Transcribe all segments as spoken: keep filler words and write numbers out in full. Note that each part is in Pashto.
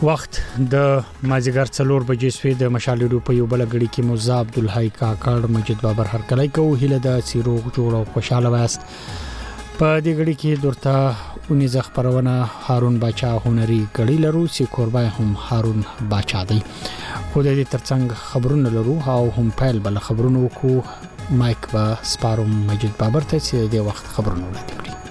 وخت د مازیګر څلور بجې سوی د مشال ریډیو په یو بل غړي کې موزا عبدالحی کاکړ مجید بابر هر کله کو هله د سیرو جوړ او خوشاله واست په دې غړي کې درته اونې ز خبرونه هارون باچا هنري غړي لرو سی قربای هم هارون باچا دی خو د دې ترڅنګ خبرونه لرو او هم فایل بل خبرونه کو مایک با سپارم مجید بابر ته چې د وخت خبرونه وړاندې کړي.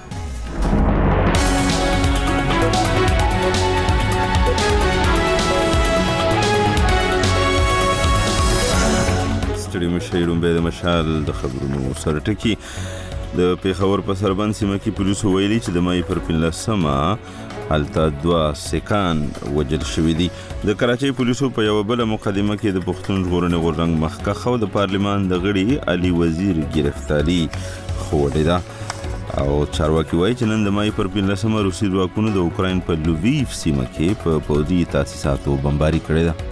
ستړي مشایروم به د مشال د خبرونو سره ټکی د پیښور په سربند سیمه کې پولیسو ویلي چې د مای پر پنځلسمه هلته دوا سکان وجل شوې دي. د کراچۍ پولیسو په یو بل مقدمه کې د پښتون ژغورنې غورځنګ مخکښ او د پارلمان د غړي علي وزیر گرفتاری خوړې ده او چارواکي وایي چې نن د مای پر پنځلسمه روسي ځواکونو د اوکراین په لوویف سیمه کې په پوځي تاسیساتو بمباري کړې ده.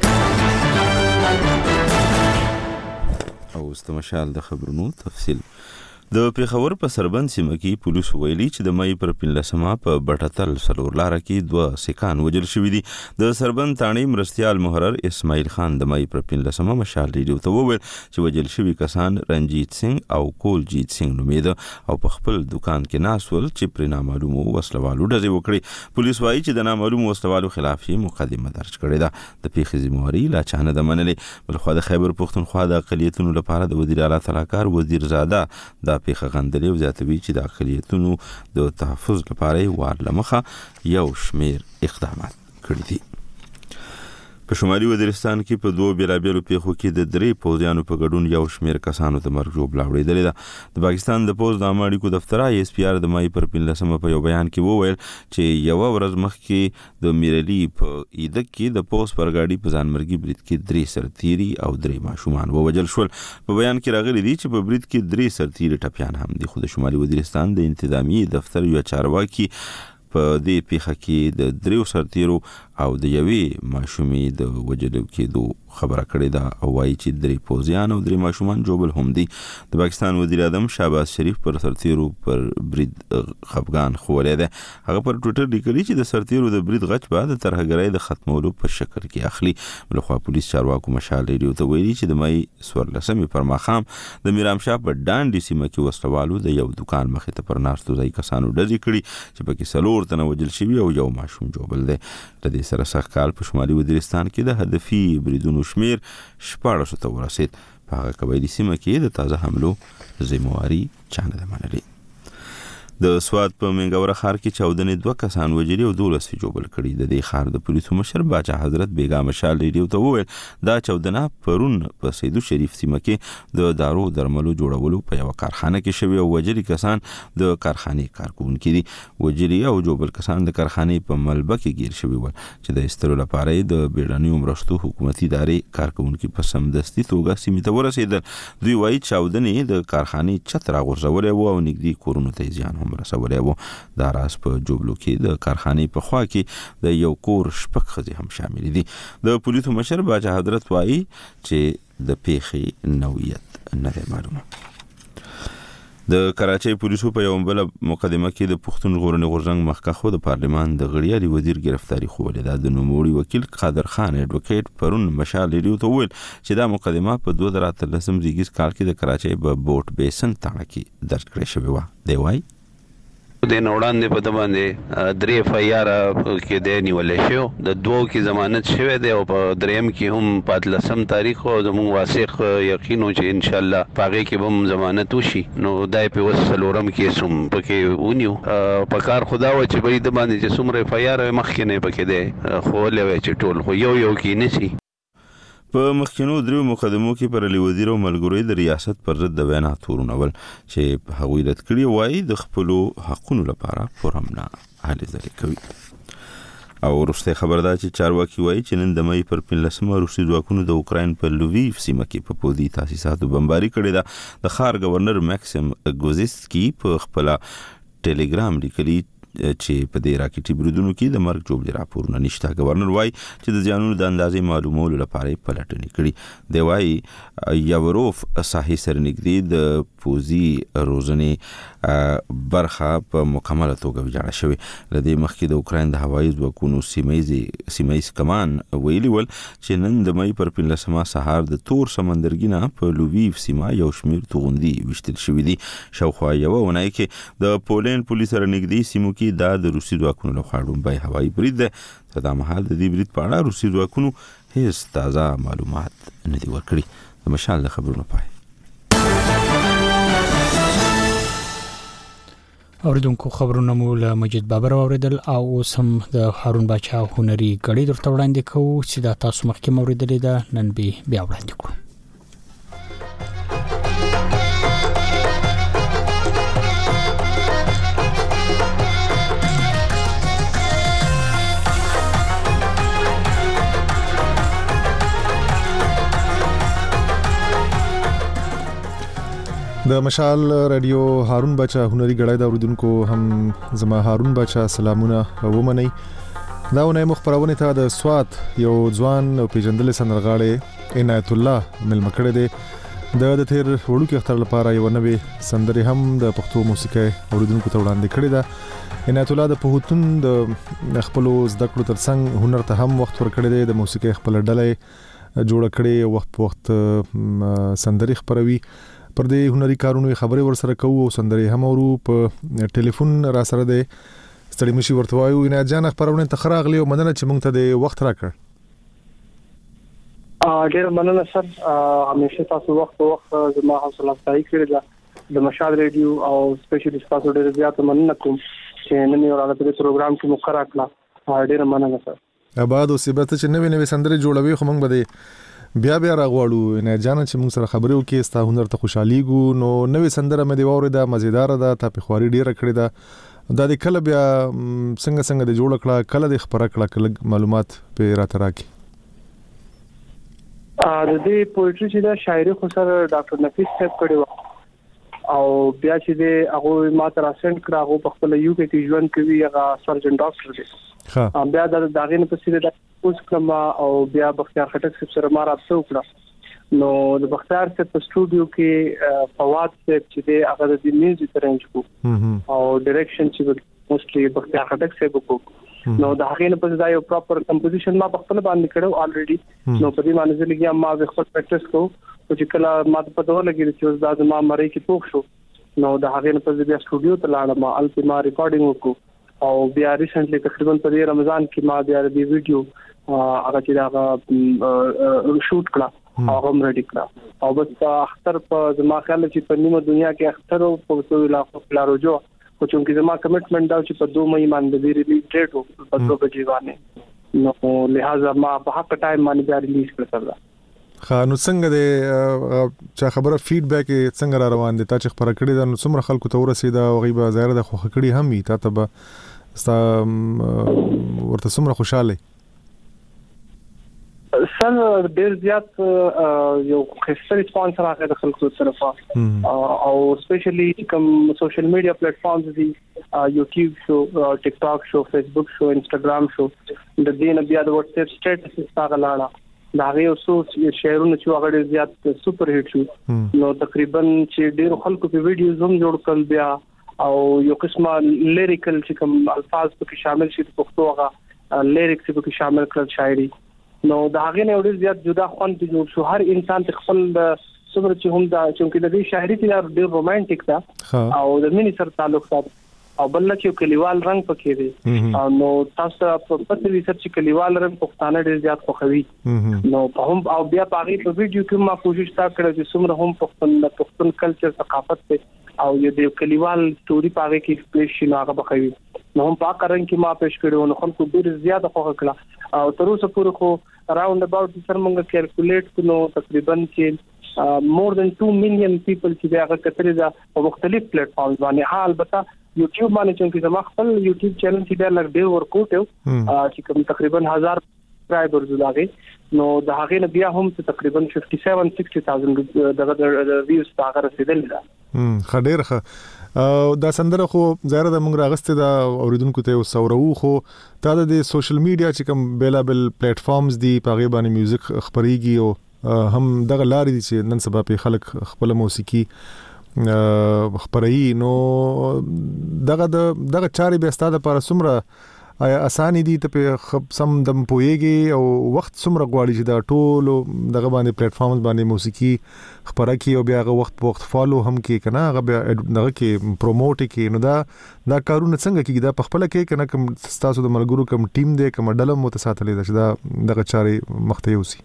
مشال د خبرونو تفصیل د پیښور په سربند سیمه کې پولیس ویلي چې د مای پر پنځلسمه په بټتل سلور لار کې دوه سکان وجل شوې دي. د سربند تاڼي مرستيال محرر اسماعیل خان د مای پر پنځلسمه مشال ریډیو ته وویل چې وجل شوي کسان رنجیت سنگ او کولجیت سنگ نومیده او په خپل دکان کې ناسول چې پر نامعلومو وسلوالو ډزې وکړي. پولیس وایي چې د نامعلومو وسلوالو خلاف مقدمه درج کړې ده. د پیښې ذمہواري لا چانه د منلې. بلخو د خیبر پښتونخوا د اقلیتونو لپاره د وزیر اعلی صلاحکار وزیر زاده د پیښه غندلې او زیاتوي چې د اقلیتونو د تحفظ لپاره وار لمخه یو شمیر اقدامات کړي دي. په شمالي وزیرستان کې په دوه بیلابیلو پیښو کې د درې پوځیانو په ګډون یو شمیر کسانو ته مرګ ژوبله وړېدلې ده. د پاکستان د پوځ د عامه اړیکو دفتر ایس پی آر د مای پر پنځلسمه په یو بیان کې وویل چې یو ورځ مخکې د میرلی په ایدک کې د پوځ پر ګاډي په ځانمرګي برید کې درې سرتیري او درې ماشومان ووژل شول. په بیان کې راغلي دي چې په برید کې درې سرتیري ټپیان هم دي. خو د شمالي وزیرستان د انتظامی دفتر یو چارواکي په دې پیښه کې د دریو سرتیرو او د یوې ماشومې د وجلو کېدو خبره کړې ده او وایي چې درې پوځیان او درې ماشومان جوبل هم دي. د پاکستان وزیر اعظم شهباز شریف پر سرتیرو پر برید خفګان خوړی دی. هغه پر ټویټر لیکلي چې د سرتیرو د برید غچ به د ترهګرۍ د ختمولو په شکل کې اخلي. بلخوا پولیس چارواکو مشال ریډیو ته ویلي چې د مای څوارلسمې پر ماښام د میرامشاه په ډانډي سیمه کې وسلوالو د یو دکان مخې ته پر ناستو ځای کسانو ډزې کړي چې پکې څلور تنه وژل شوي او یو ماشوم جوبل دی. د دې سره سږ کال په شمالي وزیرستان کې د هدفي بریدونو شمیر شپاړسو ته ورسېد. په هغه قبایلي سیمه کې د تازه حملو ذمہواري چا نه ده منلې. د سوات په منګوره ښار کې چاودنې دوه کسان وژلي او دولس یې جوبل کړي. د دې ښار د پولیسو مشر باچا حضرت بیګا مشال ریډیو ته وویل دا چاودنه پرون په سیدو شریف سیمه کې د دارو درملو جوړولو په یوه کارخانه کې شوي او وژلي کسان د کارخانې کارکوونکي دي. وژلي او جوبل کسان د کارخانې په ملبه کې ګیر شوي ول چې د ایستلو لپاره د بیړنیو مرستو حکومتي ادارې کارکوونکي په سمدستي توګه سیمې ته ورسېدل. دوی وایي چاودنې د کارخانې چت راغورځولی و او نږدې کورونو ته زیان هم رسولی و. دا راز په جوبلو کې د کارخانې په خوا کې د یو کور شپږ ښځې هم شامل دي. د پولیسو مشر باچا حضرت وایي چې د پیښې نوعیت نه دی معلومه. د کراچۍ پولیسو په یو بل مقدمه کې د پښتون ژغورنې غورځنګ مخکښ د پارلمان د غړي علي وزیر گرفتاری خوړې ده. د نوموړي وکیل قادر خان اډوکیټ پرون مشال ریډیو ته وویل چې دا مقدمه په دوه زره اتلسم زیږیز کال کې د کراچۍ په بوټ بیسن تاڼه کې درج کړې شوې وه. دی وایي د نوړاندې په د باندې درې اف آی آر کې د نیولې شو د دوو کې ضمانت شوی دی او په دریم کې هم په اتلسم تاریخ او زموږ واسق یقین چې ان شاء الله پاغه کې هم ضمانت وشي. نو دای په وسلورم کې سوم پکې ونیو په کار خدا و چې به د باندې چې څومره اف آی آر مخکې نه پکې دی خو لوي چې ټول خو یو یو کې نشي. په مخکینو دریو مقدمو کې پر علي وزیر او ملګرو د ریاست پر ضد د وینا تورونه ول چې هغوی رد کړي وایي د خپلو حقونو لپاره پرامنا هلې ځلې کوي. او وروسته خبر ده چې چارواکي وایي چې نن د مای پر پنځلسمه روسي ځواکونو د اوکراین په لوویف سیمه کې په پوځي تاسیساتو بمباري کړې ده. د ښار ګورنر میکسیم ګوزیسکي په خپله ټیلیګرام لیکلي چې په دې راکټي بریدونو کې د مرګ جوړ راپورونه نشته. گورنر وای چې د ځانونو د اندازې معلومولو لپاره پلټنې کړي. دی وای یاوروف ساحې سره نږدې د پوزي روزنې برخه په مکمله توګه ویجاړه شوې. لدې مخکې د اوکراین د هوایي ځواکونو سیمایي کمان ویلي ول چې نن د مې پر پنځلسمه سهار د تور سمندرګي په لوویف سیمه یو شمیر توغندي وشتل شوې دي. شاوخوا یو ونای کې د پولند پولیس سره نږدې سیمو کې د روسي ځواکونو لخوا ډومبای هوایي برید ده. تر دا مهال د دې برید په اړه روسي ځواکونو هیڅ تازه معلومات نه دي ورکړي. د مشال د خبرونو پای. اوریدونکو خبرونه مو له مجید بابر اوریدل او اوس هم د هارون باچا هنري غړي درته وړاندې کوو چې دا تاسو مخکې اوریدلې ده. نن به بیا وړاندې کوو. د مشال رادیو هارون بچا هنري غړای دا اوریدونکو هم زما هارون بچا سلامونه ومني. دا ونه مخبرونه ته د سوات یو ځوان او پیژندل سندرغاړي عنایت الله ملمکړه دی. د د تیر وړو کې اختر لپاره یو نوې سندري هم د پښتو موسیقي اوریدونکو ته وړاندې کړې ده. عنایت الله د پهوتون د خپل زده کړو ترڅنګ هنر ته هم وخت ورکړی دی. د موسیقي خپل ډلې جوړ کړي وخت په وخت سندري خبروي. پر دې هنري کارونو خبرې ورسره کوو او سندري هم اورو. په ټلیفون را سره دی ستړي مشي ورته وایو. عنایت جان خبرونه تخراغلی او مننه چې مونږ ته د وخت راکړ. ا ډېر مننه سر. همیشه تاسو وخت په وخت زما حوصله افزایی کړې ده. د مشال ریډیو او سپیشلی تاسو ډېر زیات مننه کوم چې نن یو راځي په پروګرام کې مخکره کړه. ډېر مننه سر. آباد او سیبت چې نوې نوې سندري جوړوي خو مونږ به بیا بیا راغواړو. نه جان چې موږ سره خبرې وکړي ستا هنر ته خوشحاليګو. نو نوې سندره مې دی وورده مزیدار ده. تا په خواري ډیره کړې ده. دا د کله بیا څنګه څنګه د جوړ کړه کله د خبره کړه کله معلومات په راته راکې. ا د دې پوئټري چې دا شاعري خو سره ډاکټر نفیس صاحب کړی و او بیا چې د هغه ما تر اسنټ کړه هغه په خپل یو کې ژوند کوي هغه سرجن ډاکټر دی. ها بیا د داغې په سیده د اوس کما او بیا بختیار خټک سره ما راځو کړه. نو د بختیار صاحب په سټوډیو کې فواد صاحب چې د هغه د میوزیک رنج کو او ډایرکشن چې موستلی بختیار خټک صاحب کو. نو د هغې په ځای یو پراپر کمپوزیشن ما خپل باندې کړو الریډي. نو په دې باندې چې لګیا ما خپل پریکټیس کو چې کله ما په دوه لګی چې دا ما مری کې پوښ شو. نو د هغې په ځای سټوډیو ته لاړم ما الته ما ریکارډینګ وکړو او بیا ریسنټلی تقریبا په دې رمضان کې ما بیا د ویډیو هغه چې دا شوټ کړه هغه هم ریډي کړه. او بس اختر په زما خیال چې په نیمه دنیا کې اختر او په ټول علاقو کې لارو جو خو چې زما کمټمنټ دا چې په دوه مې باندې د ریلیز ډیټ او په دوه بجې باندې نو لہذا ما په حق ټایم باندې بیا ریلیز کړل. خانو څنګه د چا خبره فیډبیک څنګه را روان دي؟ تا چې خبره کړې ده نو څومره خلکو ته ورسېده او غیبه ظاهر د خوخه کړي هم وي تا ته به ستا ورته څومره خوشاله سر ډیر زیات یو خسته ریسپانس راغی د خلکو طرفه او سپیشلی کوم سوشل میډیا پلیټ فارمز دي یوټیوب شو ټیک ټاک شو فیسبوک شو انستګرام شو د دې نه بیا د واتس اپ سټیټس څخه لاړه دا غي اوسو شیرونه چې هغه ډیر زیات سپر هټ شو. نو تقریبا چې ډیر خلکو په ویډیوز هم جوړ کړل بیا او یو قسمه لیریکل چې کوم الفاظ پکې شامل شي پښتو هغه لیریکس پکې شامل کړل شاعري. نو دا هغه نه ډیر زیات جدا خوند جوړ شو. هر انسان خپل صبر چې هم دا چې د دې شاعري کې ډیر رومانټیک ده او د مینې سره تعلق ساتي او بل چې کلیوال رنگ پکې دی. نو تاسو په پته وی چې کلیوال رنگ پښتانه ډیر زیات خوښوي. نو په هم او بیا په هغه په ویډیو کې ما کوشش تا کړې چې څومره هم پښتون پښتون کلچر ثقافت ته او د کلیوال ستوري په هغه کې پیش شي هغه بخوي. نو هم په کارن کې ما پیش کړو نو خلکو ډیر زیات خوښ کړه او تر اوسه پورې خو اراوند اباوت سر مونږ کیلکولیټ کړو تقریبا چې مور دان two million people چې هغه کتري دا په مختلف پلیټ فارمز باندې ها البته یوټیوب باندې چې زما خپل یوټیوب چینل چې دا لګ ډیر ورکوټ یو چې کوم تقریبا هزار سبسکرایبرز لاغي. نو د هغه نه بیا هم تقریبا fifty-seven sixty thousand دغه ویوز هغه رسیدل دا. هم خډیر خ دا سندره خو ظاهر د موږ راغسته دا اوریدونکو ته وسورو خو دا د سوشل میډیا چې کوم بیلابل پلیټ فارمز دی په غیبه باندې میوزیک خبريږي او هم دغه لارې دي چې نن سبا په خلک خپل موسیقي خبري نو دغه دغه چاري به ستاده پر سمره اساني دي ته په سم دم پويږي او وخت سمره غواړي چې دا ټول دغه باندې پلیټ فارمز باندې موسیقي خبره کی او بیا هغه وخت په وخت فالو هم کې کنه هغه بیا دغه کې پروموټ کې نو دا دا کارونه څنګه کیږي دا په خپل کې کنه کوم تاسو د ملګرو کوم ټیم دی کوم ډله متساتلې ده چې دا دغه چاري مخته یوسي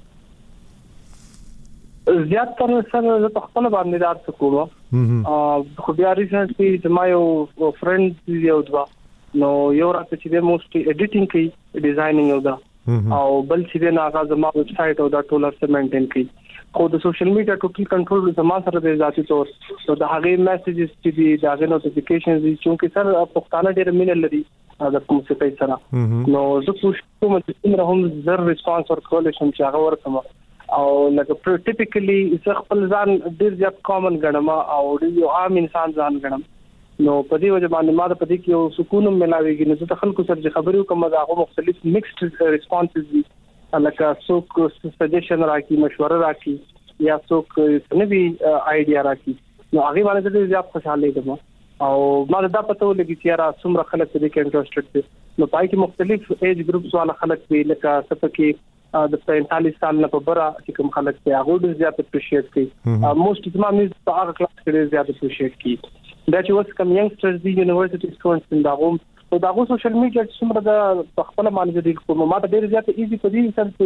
زیات تر سره د خپل باندې دار څه کوم ا خو بیا ریسنټلی د ما یو فرند یو دوا نو یو راته چې د موست ایډیټینګ کوي ډیزاینینګ او دا او بل چې د ناغه زما ویب سټ او دا ټولر سره مینټین کوي خو د سوشل میډیا ټوټل کنټرول زما سره د ذاتي تور نو د هغه میسجز چې دی دا نوټیفیکیشنز چې سر پښتانه ډېر مینل لري دا کوم څه کوي سره نو زه کوشش کوم چې څنګه هم زر ریسپانس ورکول شم چې هغه ورکم او لکه ټیپیکلی زه خپل ځان ډېر زیات کامن ګڼم او ډېر عام انسان ځان ګڼم نو په دې وجه باندې ما د پدې کې یو سکون ملاويږي نو د خلکو سره خبرې کوم دا هغه مختلف میکسډ ریسپانسز دي لکه څوک سجیشن راکړي مشوره راکړي یا څوک نوې آیډیا راکړي نو هغه باندې د زیات خوشاله یم او ما دا پته ولګي چې را څومره خلک دې کې انټرېستډ دي نو پای کې مختلف ایج ګروپس والا خلک وی لکه سپکه د پینتالیس سال نه په بره چې کوم خلک ته هغه ډېر زیات اپریشیټ کوي موست اف ما میز په هغه کلاس کې ډېر زیات اپریشیټ کوي دا چې اوس کوم ینګسټرز دی یونیورسيټي سټوډنټس دا هم او دا غو سوشل میډیا چې څومره د خپل باندې د کوم ما ډېر زیات ایزي په دې سره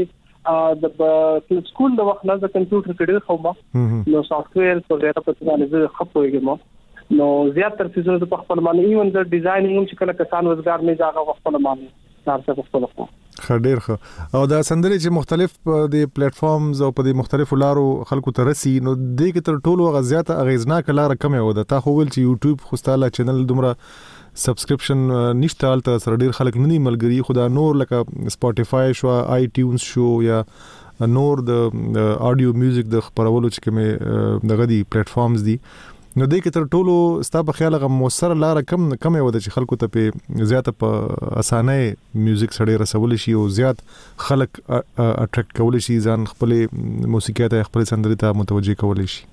چې د سکول د وخت نه د کمپیوټر کې ډېر خو نو سافټویر په ډېر په باندې خپويږم نو زیات تر څه د خپل باندې ایون د ډیزاینینګ هم چې کله کسان وزګار نه ځاګه خپل باندې تاسو خپل خو خډیر خو او دا سندري چې مختلف د پلیټ فارمز او په د مختلفو لارو خلکو ته رسي نو د کې تر ټولو غزيات اغیزناک لار کم یو ده تا خو ول چې یوټیوب خو ستاله چینل دومره سبسکرپشن نشته الته سره ډیر خلک نه ملګری خدا نور لکه سپوټیفای شو آی ټیونز شو یا نور د اډیو میوزیک د خبرولو چې کومه دغه دی پلیټ فارمز دي نو دې کې تر ټولو ستا په خیال غو موثر لار کم کم یو د چې خلکو ته په زیاته په اسانه میوزیک سره رسول شي او زیات خلک اټریکټ کول شي ځان خپل موسیقي ته خپل سندري ته متوجي کول شي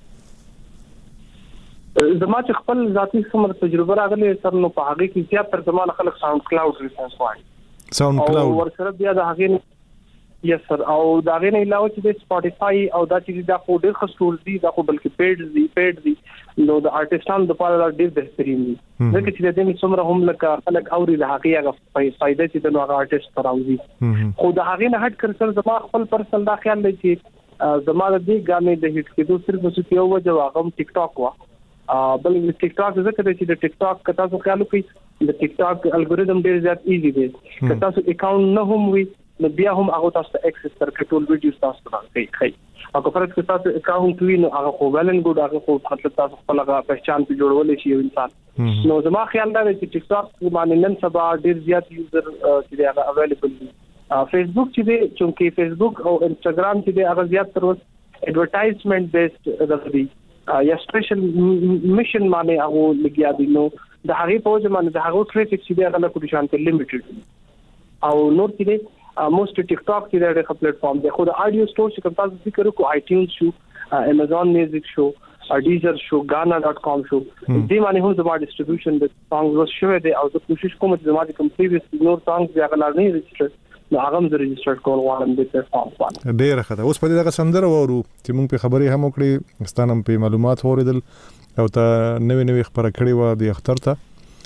زما چې خپل ذاتی څومره تجربه راغلي سر نو په هغه کې زیات تر زمانه خلک ساوند کلاود ریسنس وایي ساوند کلاود او ورسره بیا د هغه یس سر او دا غي نه علاوه چې د سپوټیفای او دا چې دا خو ډېر خصوص دي دا خو بلکې پیډ دي پیډ دي نو د ارتستانو د پاره ډېر بهترین دي ځکه چې د دې څومره هم لکه خلک اوري د هغه هغه فائدې چې د نوغه ارتست تراوي خو د هغه نه هټ کړ زما خپل پرسنل دا خیال دی چې زما د دې غانې د هټ کېدو صرف څه یو وجه واغم ټیک ټاک وا بل ټیک ټاک ذکر چې د ټیک ټاک کتا څو خیال کوي د ټیک ټاک الګوریدم ډېر زیات ایزي دی کتا څو اکاونټ نه هم وي نو بیا هم هغه تاسو ته اکسس تر ټول ویډیوز تاسو ته راځي او که فرض کړئ تاسو اکاونټ وی نو هغه خو ولن ګډ هغه خو مطلب تاسو خپل هغه پہچان په جوړول شي یو انسان نو زما خیال دا دی چې ټیک ټاک باندې نن سبا ډیر زیات یوزر چې هغه اویلیبل دي فیسبوک چې دی چې فیسبوک او انستګرام چې دی هغه زیات تر اوس ایڈورټایزمنت بیسډ دغه یا سپیشل میشن باندې هغه لګیا دي نو د هغه په وجه باندې د هغه ټریفیک چې دی هغه له کوم شانته لیمیټډ او نور چې دی موست ټیک ټاک کې دا ډېر پلیټ فارم دی خو د اډیو سټور چې کوم تاسو ذکر وکړو آی ټیونز شو امازون میوزیک شو ډیزر شو غانا ډاٹ کام شو دې باندې هم زما ډیسټریبیوشن د سانګز شوی دی او زه کوشش کوم چې زما د کوم پریویس نور سانګز بیا غلا نه ريجستر نو هغه زه ريجستر کول غواړم د پلیټ فارم باندې ډېر ښه دا اوس په دې سندره وورو چې مونږ په خبرې هم وکړې ستانم په معلومات اوریدل او ته نوې نوې خبره کړې و د اختر ته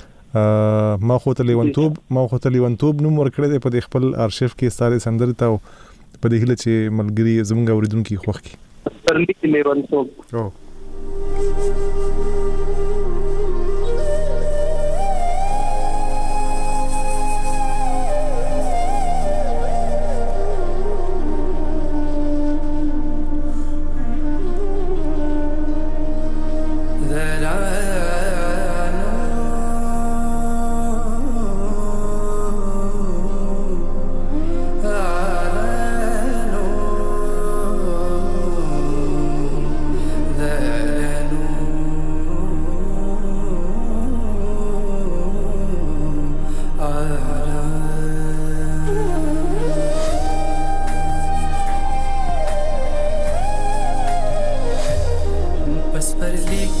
ما خو ته لیونتوب ما خو ته لیونتوب نوم ورکړی دی په خپل ارشیف کې ستاره سندري ته په دې هله چې ملګری زمونږ اوریدونکو خوښ کی ترلی لیونتوب او that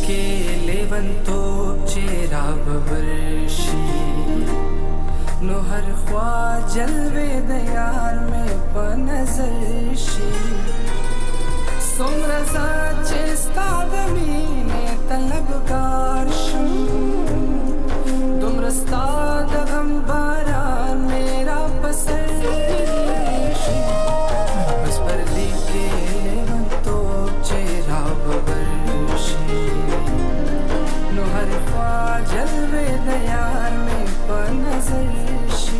کې لیونتوب چې را ببرشي نو هر خوا جلوه د یار مې په نظر شي څومره ځان چې ستا د مینې طلبګار شم دومره ستا د غم باران مې را په سر شي بس پردي کې لیونتوب چې را ببرشي نو هر خوا جلوه د یار مې په نظر شي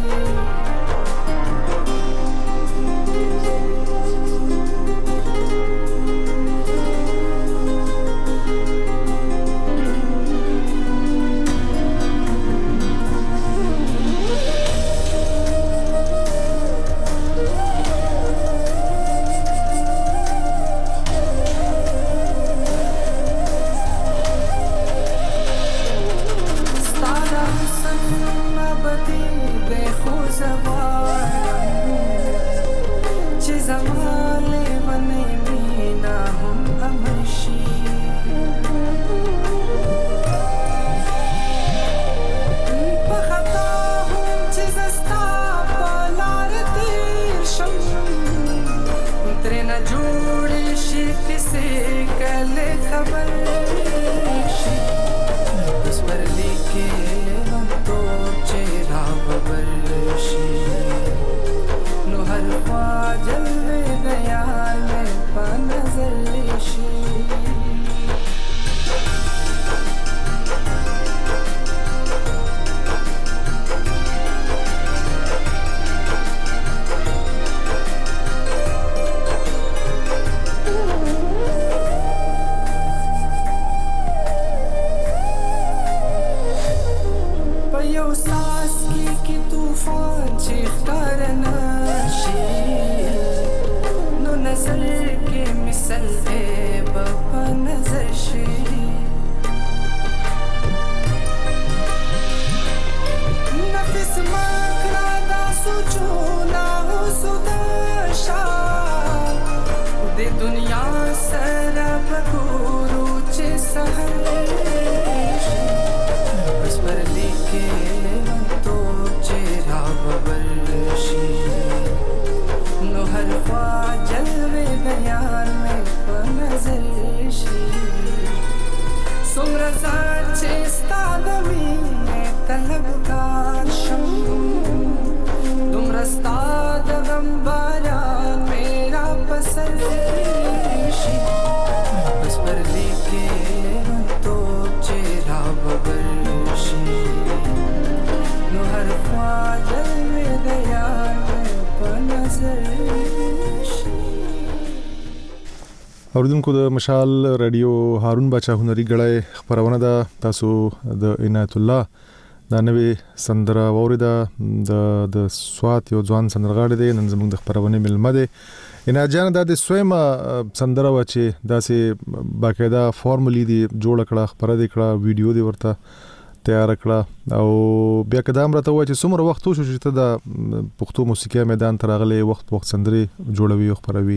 اوریدونکو د مشال رادیو هارون بچا هنري غړای خبرونه ده تاسو د عنایت الله دا نوې سندره وریدا د د سوات یو ځوان سندرغاړي دی نن زموږ د خبرونه ملمه ده عنایت جان د سویما سندره و چې داسې باقاعده فارملی دی جوړ کړه خبره دی کړه ویډیو دی ورته تیار کړه او بیا کدام راته و چې څومره وخت شو چې ته د پښتو موسیقي میدان ترغلي وخت وخت سندري جوړوي او خبروي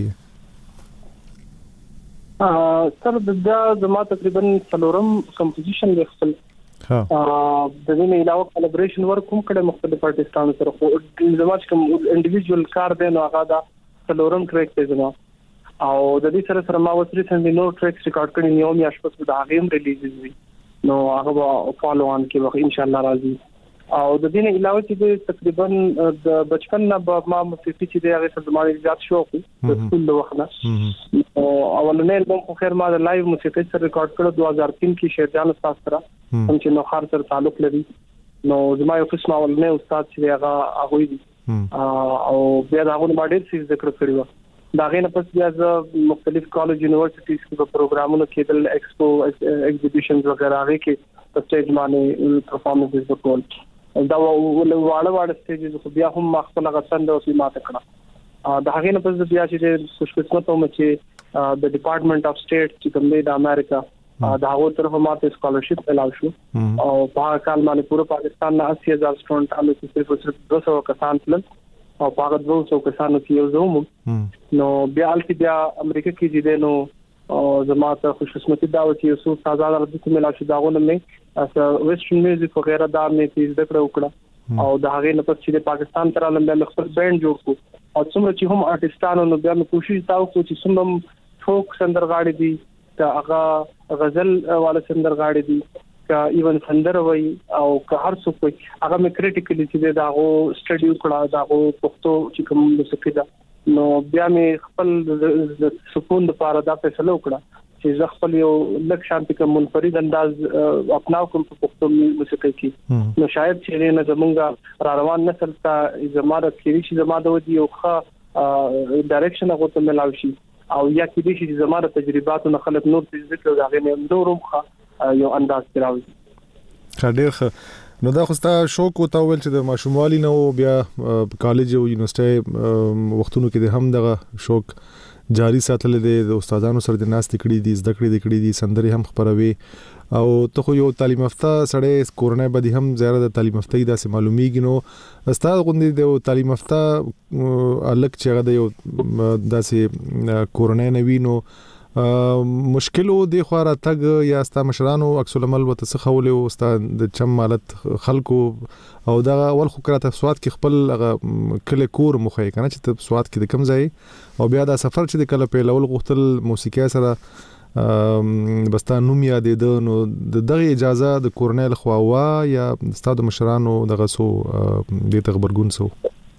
ا سره د زما تقریبا څلورم کمپوزیشن دی خپل ها د دې نه علاوه کولابریشن ورک کوم کړه مختلف آرټیستانو سره خو زما کوم انډیویډوال کار دی نو هغه دا څلورم ټریک دی زما او د دې سره سره ما وسري څنګه نو ټریکس ریکارډ کړی نیو میاش په دا غیم ریلیز وي نو هغه فالو آن کې وخت ان شاء الله راځي او د دې نه علاوه چې تقریبا د بچپن نه ما موسیقي چې د هغه سره زموږ زیات شوق د سکول د وخت نه او اولنې البوم خو خیر ما د لایو موسیقي سره ریکارډ کړو دوه هزار تین کې شیرجان استاد سره هم چې نو خار سره تعلق لري نو زما یو قسم اولنې استاد چې هغه هغه دي او بیا دا هغه ما ډېر څه ذکر کړو دا غینه پس بیا د مختلف کالج یونیورسيټیز کې په پروګرامونو کې د ایکسپو ایگزیبیشنز وغیرہ هغه کې په سټیج باندې پرفارمنسز وکول دا واړه واړه سټیجز خو بیا هم خپل غسند او سیمه تکړه دا هغه نه پس بیا چې خوش قسمت هم چې د ډپارټمنټ اف سټیټ چې کوم د امریکا دا هغه طرف ماته سکالرشپ ملاو شو او په کال باندې پوره پاکستان نه اسی هزار سټوډنټانو کې صرف صرف دو سو کسان تلل او په هغه دو سو کسانو کې یو زوم نو بیا الکی بیا امریکا کې چې نو زما ته خوشقسمتي دا و چې یو څو تازه راځي چې ملا شو داغونه مې اس ویسټرن میوزیک وغیرہ دا مې تیز دکړه وکړه او دا هغه نه پس چې پاکستان تر لمبه مې خپل بینډ جوړ کړ او څومره چې هم آرټستانو نو بیا مې کوشش تاو کو چې څومره فوک سندرغاړي دي کا هغه غزل والا سندرغاړي دي کا ایون سندر وای او که هر څوک وای هغه مې کریټیکلی چې دا غو سټډي وکړه دا غو پښتو چې کوم موسیقي ده نو بیا مې خپل سکون لپاره دا فیصله وکړه چې زه خپل یو لک شانتي کوم منفرد انداز اپناو کوم په پښتو موسیقي کې نو شاید چې نه زمونږ را روان نسل ته زماره کې چې زما د ودی یو ښه ډایرکشن هغه ته ملاوي شي او یا کې دي چې زماره تجرباتو نه خلک نور څه ذکر دا غي نه نورم ښه یو انداز تراوي خډیر نو دا خوستا شوق او تاول چې د ماشوموالي نو بیا کالج او یونیورسيټي وختونو کې د هم دغه شوق جاری ساتل دي د استادانو سره د ناس تکړی دي زده کړې د کړې دي سندري هم خبروي او ته خو یو تعلیم یافته سړی کورونه بدی هم زیاده د تعلیم یافته د معلومیږي نو استاد غوندي د تعلیم یافته الک چې هغه د یو داسې کورونه نوي نو مشکل دی خو راتګ یا ستا مشرانو عکس العمل وته څه خولې او ستا د چم مالت خلکو او دا اول خو کراته سواد کې خپل کله کور مخې کنه چې ته سواد کې د کم ځای او بیا دا سفر چې د کله په لول غوښتل موسیقي سره بستا نوم یادې ده نو د دغه اجازه د کورنیل خو وا یا ستا د مشرانو دغه سو د تخبرګون سو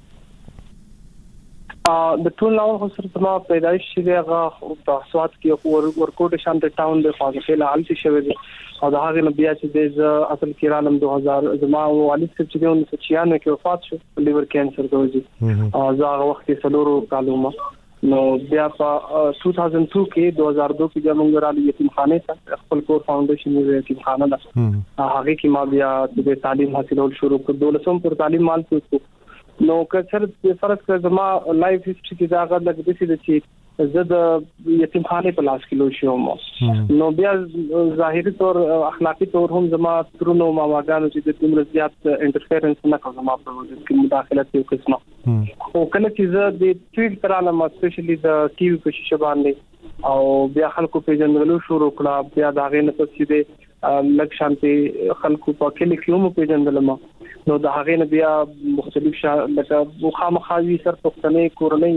د ټول نو خو سره ما پیدایش شې هغه په سواد کې ور ورکوټ شانت ټاون د فاضل حال چې شوی دی او دا هغه نبي چې د اصل کې رالم دوه هزار زما والد چې د نولس سو چھیانوے کې وفات شو لیور کینسر دوزي او زه هغه وخت کې سلورو کالو نو بیا په دو هزار دو کې دو هزار دو کې موږ را لې یتیم خانه ته خپل کور فاونډیشن یې یتیم خانه ده هغه کې ما بیا د تعلیم حاصلول شروع کړ دولسم پر تعلیم مال څه نو کثر د فرض کړه زما لایف هیستوري کې دا غږ لګ دي چې زه د یتیم خانه په لاس کې لو شوم نو بیا ظاهري تور اخلاقی تور هم زما ترونو ماواګانو چې د دومره زیات انټرفیرنس نه کوم زما په وجود کې مداخلت یو قسمه او کله چې زه د فیلډ تراله ما سپیشلی د ټي وي په شیشه باندې او بیا خلکو پیژندلو شروع کړه بیا دا غي نه پڅې دي لک شانتي خلکو په کلی کې هم پیژندل ما نو د هغه نه بیا مختلف لکه مخامخاوي سر پښتنې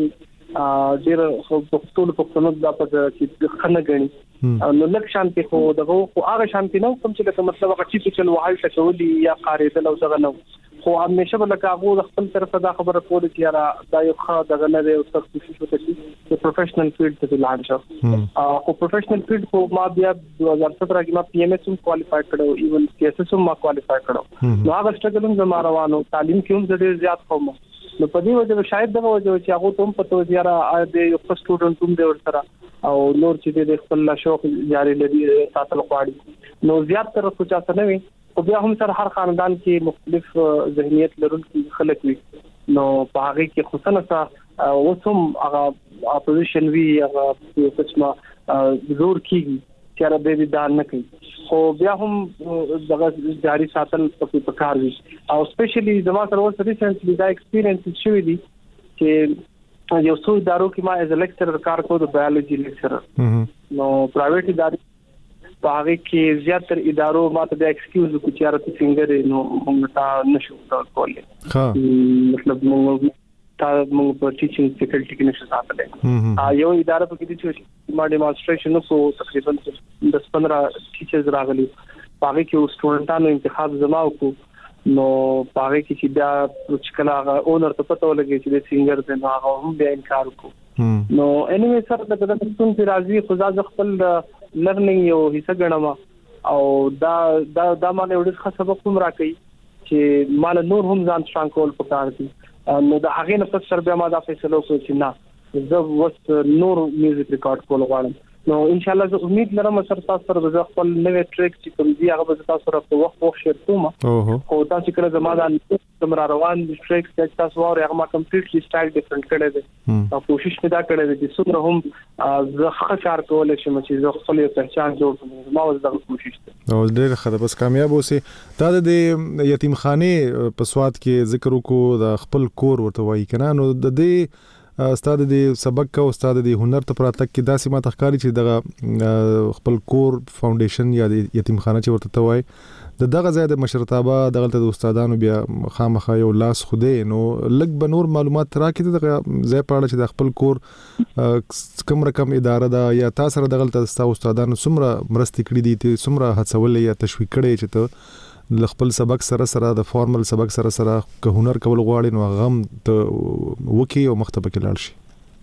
کورنۍ ډیر پښتون پښتنو د په چې خنه غني نو لک شانتي خو دغه خو هغه شانتي نو کوم چې لکه مطلب هغه چې چل وحال تکولي یا قاریدل او دغه نو خو همیشه بلکه هغه خپل طرف دا خبره کوله چې یاره دا یو ښه دغه نه دی او څه کوشش وکړي چې پروفیشنل فیلډ ته لاړ شم او پروفیشنل فیلډ کو ما بیا دو هزار سترہ کې ما پی ایم ایس هم کوالیفای کړو ایون سی ایس ایس هم ما کوالیفای کړو نو هغه سټرګل هم زما روانو تعلیم کې هم ډېر زیات کوم نو په دې وجه شاید دغه وجه چې هغه ته هم پته و یاره د یو فرست سټوډنټ هم دی ورسره او نور چې د خپل شوق جاری لري ساتل غواړي نو زیات تر څه چا څه نه وي او بیا هم سره هر خاندان کې مختلف ذهنیت لرونکي خلک وي نو په هغه کې خصوصا اوسم هغه اپوزیشن وی هغه قسمه زور کیږي چې را به دان نه کوي خو بیا هم دغه جاری ساتل په پکار وي او سپیشلی زما سره اوس ریسنټلی دا ایکسپیرینس شوی دی چې یو څو ادارو کې ما ایز ا لیکچرر کار کوم د بایولوژي لیکچرر نو پرایویټ ادارې په هغه کې زیاتره ادارو ماته د ایکسکیوز کو چې راته څنګه نو موږ ته نشو کولای ها مطلب موږ تا موږ په ټیچینګ فیکلټی کې نشو ساتلای ا یو اداره په کې چې ما ډیمونستریشن کو تقریبا دس پندرہ ټیچرز راغلي هغه کې سټوډنټانو انتخاب زما کو نو هغه کې چې دا چې کله اونر ته پته ولګي چې د سنگر د هغه هم بیا انکار کو نو انیوي سره د پښتون چې راځي خو ځا خپل لرنینګ یو حصہ غنم او دا دا دا مال یو ډېر ښه سبق هم راکړي چې مال نور هم ځان ستران کول پکار دي نو دا هغه نه پس سر بیا ما دا فیصله وکړ چې نه زه وس نور میوزیک ریکارډ کول غواړم نو ان شاء الله زه امید لرم سره تاسو سره د خپل نوې ټریک چې کوم دی هغه به تاسو سره په وخت وخت شیر کوم او تاسو کله زما د تمرا روان ټریک چې تاسو واره هغه ما کمپلیټلی سټایل ډیفرنٹ کړی دی او کوشش مې دا کړی دی چې څومره هم زه ښه کار کولای شم چې زه خپل پہچان جوړ کړم ما اوس دا کوشش کوم او ډېر ښه بس کامیاب اوسئ دا د یتیم خانه په سواد کې ذکر وکړو د خپل کور ورته وایي کنه نو د دې استاد د سبق او استاد د هنر ته پراتک کې داسې ما تخکاری چې دغه خپل کور فاونډیشن یا د یتیمخانه چې ورته توای د دغه ځای د مشرتابه دغه د استادانو بیا خامخا یو لاس خوده نو لګ به نور معلومات راکې دغه ځای په اړه چې د خپل کور کم رقم اداره ده یا تاسو سره دغه د استادانو څومره مرستې کړې دي څومره هڅول یا تشویق کړي چې ته خپل سبق سره سره د فارمل سبق سره سره که هنر کول غواړي نو غم ته وکی او مختبه کې لاړ شي.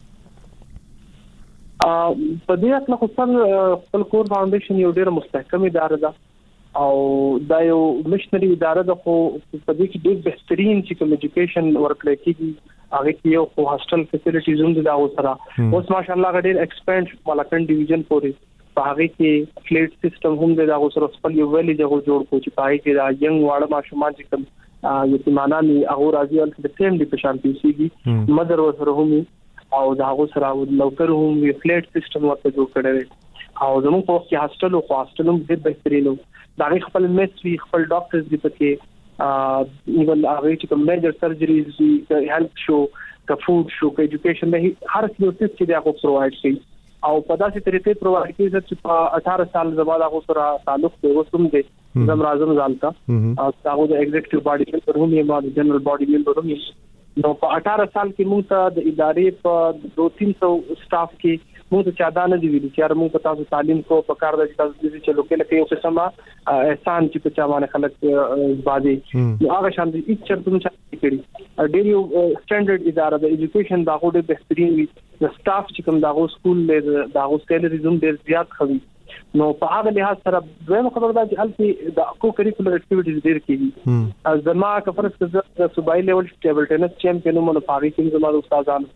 ا په دې اړه خو خپل کور فاونډیشن یو ډېر مستحکم اداره ده او دا یو مشنري اداره ده خو په دې کې ډېر بهترین چې کوم ایجوکیشن ورکړل کیږي هغه کې یو خو هاستل فیسیلیټیز هم دا اوسره اوس ماشاءالله ډېر ایکسپاند ملکن ډیویژن پورې په هغه کې فلیټ سیستم هم د هغه سره خپل یو ویلي جوړ جوړ کو چې پای کې دا ینګ واړه ماشومان چې کوم یتیمانان هغه راځي او د فیملی په شان پیسيږي مدر وسره هم او دا هغه سره لوکر هم وی فلیټ سیستم ورته جوړ کړی او زموږ په کې هاستل او هاستل هم ډېر بهترینو دا خپل میس وی خپل ډاکټرز دي پکې ا ایون هغه چې کوم میجر سرجریز دي هیلث شو کا فود شو کا ایجوکیشن نه هر څه چې دا کو پرووایډ کوي او په داسې طریقې پرووایډ کیږي چې په اټھارہ سال زما د سره تعلق دی وسوم دی زم اعظم ځالتا او تاسو د ایگزیکټیو باډي ممبر هم یې ما د جنرال باډي ممبر هم نو په اټھارہ سال کې موږ ته د ادارې په دو تین سو سټاف کې موږ ته چادانه دی ویل چې موږ په تاسو تعلیم کو په کار د تاسو د چلو کې لکه یو قسمه احسان چې په چا باندې خلک باندې نو هغه شان دي هیڅ چرته نه کړی ډېر یو سټانډرډ اداره د ایجوکیشن دا غوډه بهترین وي د سټاف چې کوم داغو سکول له داغو سیلریزم ډېر زیات خوي نو په هغه لحاظ سره دویمه خبره دا چې هلته د کو کریکولر اکټیویټیز ډېر کیږي زما کفرس د صوبایي لیول ټیبل ټینس چیمپیون مونږ پاګی کې زما د استادانو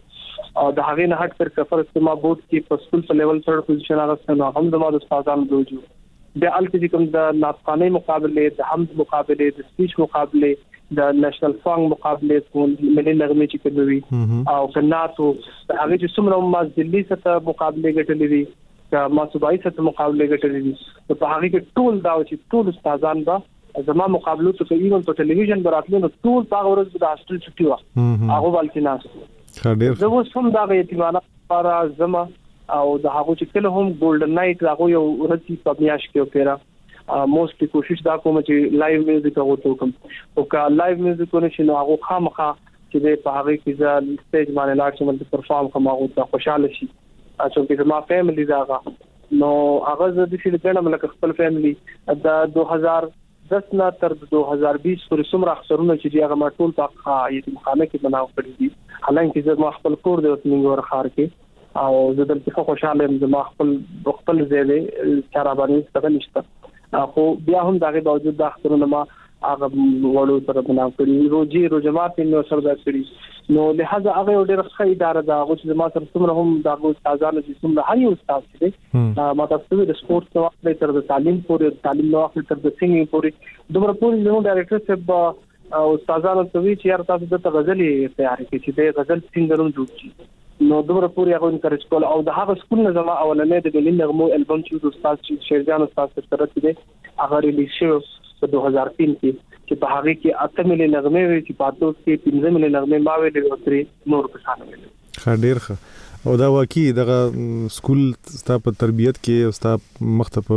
کې او د هغه نه هټ پر کفرس ما بورډ کې په سکول په لیول سره پوزیشن راغستنه نو هم زما د استادانو دوجو د الټی کوم د ناطقانه مقابله د حمد مقابله د سپیچ مقابله د نېشنل سانګ مقابله کوم ملي نغمه چې کوي او کناتو هغه چې څومره ما ځلي سره مقابله ګټلې دي که ما صوبایي سره مقابله ګټلې دي په هغه کې ټول دا چې ټول استادان به زما مقابله ته ایون په ټلویزیون براتلو نو ټول هغه ورځ د هاستل چټي و هغه ولته ناس خډیر زه اوس هم دا یتیمانه لپاره زما او د هغه چې کله هم ګولډن نایټ هغه یو ورځي په میاش کې پیرا موستلی کوشش دا کوم چې لایو میوزیک هغه کوم او کا لایو میوزیک ونه شنو هغه خامخا چې په هغه کې ځل سټیج باندې لاړ شم د پرفارم کوم هغه ته خوشاله شي چې زما فیملی داغه نو هغه د دې لپاره ملک خپل فیملی د دو هزار دس نه تر دو هزار بیس پورې څومره اخسرونه چې هغه ما ټول په یتیمخانه کې بناو کړی دي حالانکه زه ما خپل کور د وسنګور خار کې او زه دلته خوشاله یم زما خپل خپل زیاده چارابانی څه نشته خو بیا هم دغه باوجود د اخسرونه ما هغه وړو سره بناو کړی روزي روزمات نو سره دا کړی نو لہذا هغه ډېر ښه اداره دا چې ما سره څومره هم دا استادانو چې څومره هر یو استاد چې ما تاسو د سپورت نو تر د تعلیم پورې تعلیم نو تر د سنگینګ پورې دومره پورې زموږ ډایریکټر صاحب او استادانو ته وی چې یار تاسو د غزلې تیار کړئ چې د غزل سنگرون جوړ شي نو دومره پورې هغه انکریج کول او د هغه سکول نه زما اولنې د دلیل نغمو البم چې استاد شیرجان استاد سره ترته هغه ریلیز شو په دو هزار تین کې چې په هغه کې اته ملي نغمه وي چې پاتو کې پنځه ملي نغمه ما ویلې او ترې نور کسانه ویلې خډیر ښه او دا واقعي دغه سکول ستا په تربيت کې او ستا مختب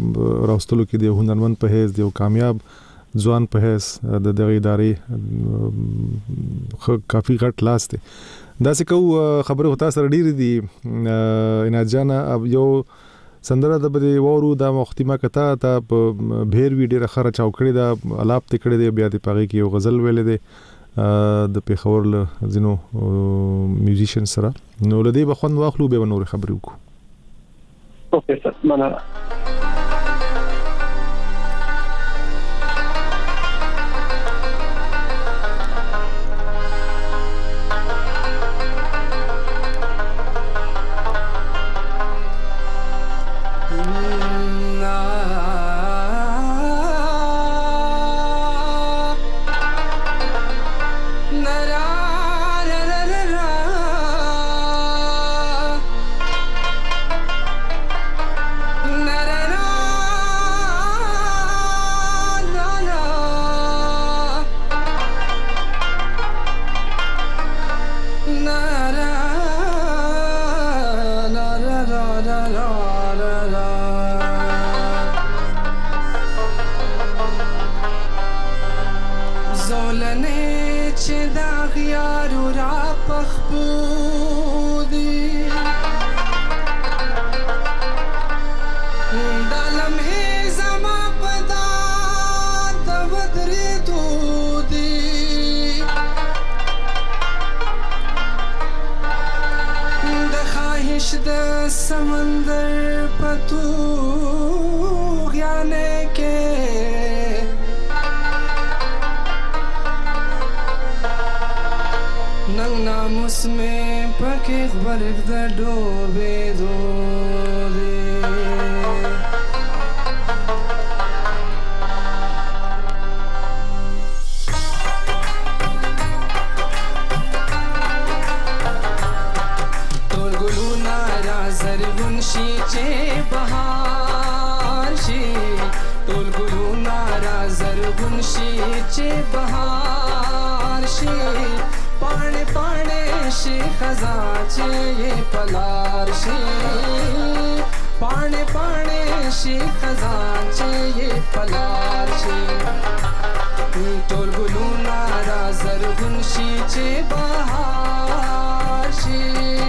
راوستلو کې د هنرمند په هیڅ دی او کامیاب ځوان په هیڅ د دغه ادارې خو کافي غټ لاس دی دا څه کو خبره هوتا سره ډیر دي عنایت جان یو سندره د بده وورو د مختیمه کته ته په بهر وی ډیره خره چاو کړی دا الاپ تکړه دی بیا د پاغي کې یو غزل ویلې دی د پیښور له زینو میوزیشن سره نو لدی بخون واخلو به نور خبرې وکړو اوکې سر مننه Na د سمندر پتو غیانے کے ننگ ناموس میں پکے غبرگ دا ڈوبے دو دے شي چې بهار شي ټول ګلونه را زرغون شي چې بهار شي پاڼې پاڼې شي خزان چې پلار شي پاڼې پاڼې شي خزان چې پلار شي ټول ګلونه را زرغون شي چې بهار شي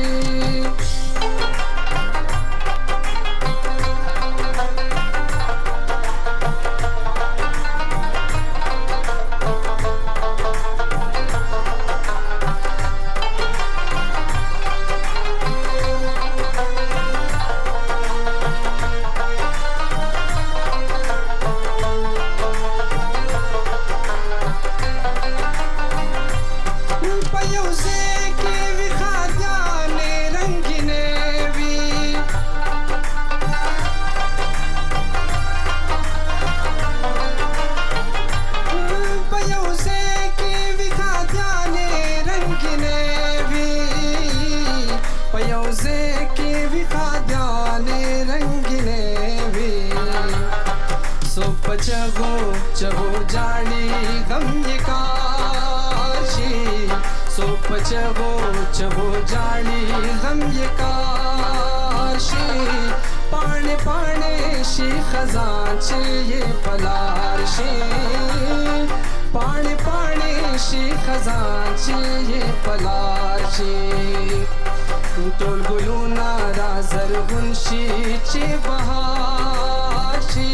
चगो चगो जानी गम ये काशी सो पचगो चगो जानी गम ये काशी पाने पाने शी खजान चे ये पलार शी पाने पाने शी खजान चे ये पलार शी टोल गुलूना रा जरगुन शी चे बहार शी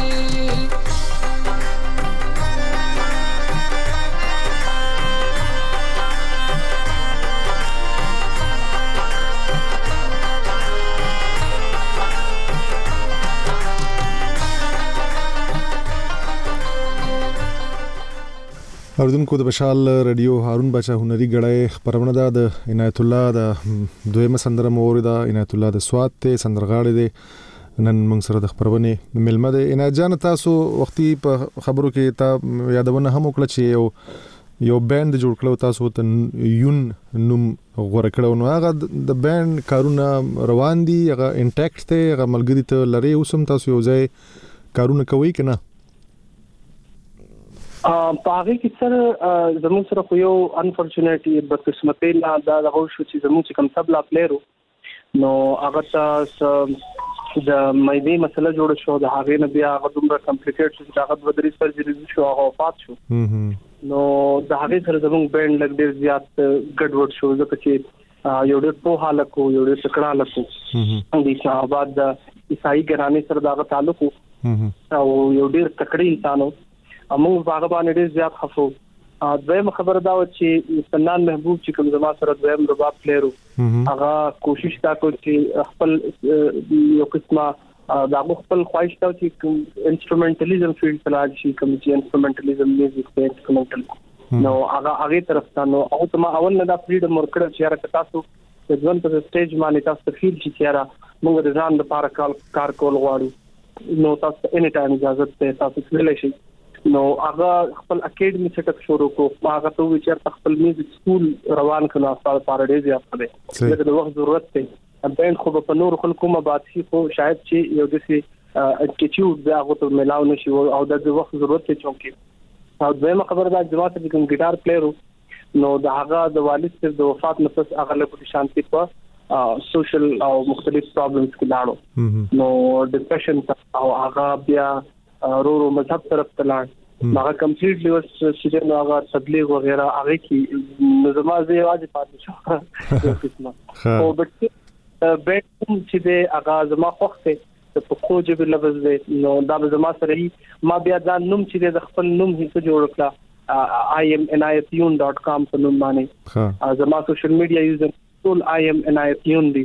اوردونکو د بشال رادیو هارون بچا هنري غړای خبرونه ده د عنایت الله د دویمه سندره مورده عنایت الله د سواد ته سندرغاړي دي نن موږ سره د خبرونه ملمه ده عنایت جان تاسو وختي په خبرو کې تا یادونه هم وکړه چې یو یو بند جوړ کړو تاسو ته یون نوم غوړ کړو نو هغه د بند کارونه روان دي هغه انټیکټ ته هغه ملګری ته لري اوسم تاسو یو ځای کارونه کوي کنه پاغي کې سر زموږ سره خو یو انفورچونټلی بدقسمتي نه دا د هو شو چې زموږ کوم تبلا پلیرو نو هغه تاسو د مېوې مسله جوړ شو د هغه نه بیا هغه دومره کمپلیکیټ شو چې هغه د درې سرجری شو هغه وفات شو نو د هغه سره زموږ بینډ لګ ډیر زیات ګډوډ شو ځکه چې یو ډېر په حالت کو یو ډېر تکړه حالت کو د شهباد د عیسائی ګرانې سره دا تعلق او یو ډېر تکړه انسانو امون باغ باندې ډېر زیات خفو دویم خبر دا و چې سنان محبوب چې کوم زما سره دویم رباب پلیرو هغه کوشش تا کو چې خپل یو قسمه دا خپل خواهش تا چې انسټرومنټالیزم فیلډ تلاش شي کوم چې انسټرومنټالیزم میوزیک په انسټرومنټل نو هغه هغه طرف ته نو او ته ما اول نه دا فریډم ورکړ چې راک تاسو د ځوان په سټیج باندې تاسو فیل چې چیرې موږ د ځان لپاره کار کول غواړو نو تاسو اني ټایم اجازه ته تاسو ویلای شئ نو هغه خپل اکیډمي سیټ اپ شروع کو هغه ته وی چې خپل میوزیک سکول روان کړو خپل لپاره ډیر زیات دی دغه د وخت ضرورت دی بین خو په نور خلکو مبادئ خو شاید چې یو دسي اټیټیوډ دا هغه ته ملاو نشي او د وخت ضرورت ته چونکی او دغه خبر دا جواب چې کوم ګیټار پلیرو نو دا هغه د والد سره د وفات نه پس هغه له شانتي په سوشل او مختلف پرابلمز کې لاړو نو ډیپریشن او هغه بیا رو رو مذهب طرف تلان هغه کمپلیټلی ورس چې نو هغه تبلیغ وغیرہ هغه کی نظامازي واجب پاتې شو یو قسمه او بټ بیت چې د هغه زما خوخته په خوجه به لفظ دی نو دا زما سره ما بیا ځان نوم چې د خپل نوم هیڅ جوړ کړه آی ایم ان آی تی یون ډاٹ کام په نوم باندې زما سوشل میډیا یوزر ټول آی ایم ان آی تی یون دی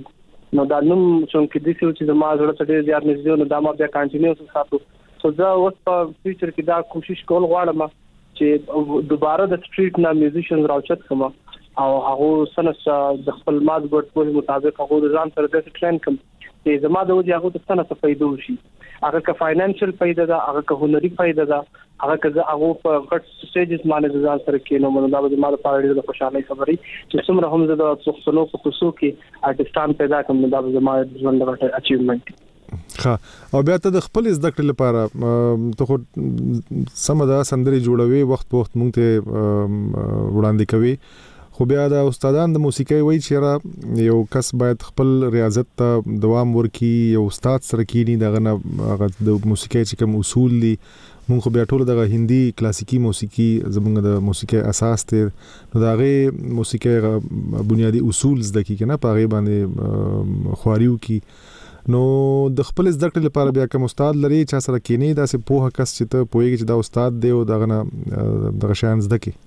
نو دا نوم څنګه د دې چې زما زړه ته ډیر زیات نږدې نو دا ما بیا کنټینیو ساتو سو زه اوس په فیوچر کې دا کوشش کول غواړم چې دوباره د سټریټ نا میوزیشنز راوچت کوم او هغه سنس د خپل مازګوټ په مطابق هغه ځان سره د ټرین کوم چې زما د وجه هغه څه نه فائدو شي هغه که فاینانشل فائدہ ده هغه که هنري فائدہ ده هغه که هغه په غټ سټیجز باندې ځان سره کینو مونږ دا به ما لپاره ډېر خوشاله خبري چې څومره هم زه د پښتنو په خصوص کې آرټستان پیدا کوم دا به ما د ژوند لپاره اچیومنت ها او بیا ته د خپل زده کړې لپاره ته خو سم دا سندري جوړوي وخت په وخت مونږ ته وړاندې کوي خو بیا د استادان د موسیقي وایي چې یو کس باید خپل ریاضت ته دوام ورکړي یو استاد سره کینی دغه نه د موسیقي چې کوم اصول دي مونږ خو بیا ټول دغه هندي کلاسیکی موسیقي زمونږ د موسیقي اساس ته نو دغه موسیقي بنیادی اصول زده کی کنه په غي باندې خواريو کی نو د خپل زده کړې لپاره بیا کوم استاد لري چې سره کینی دا سه په کس چې ته پوهیږي چې دا استاد دی او دغه نه دغه شان زده کی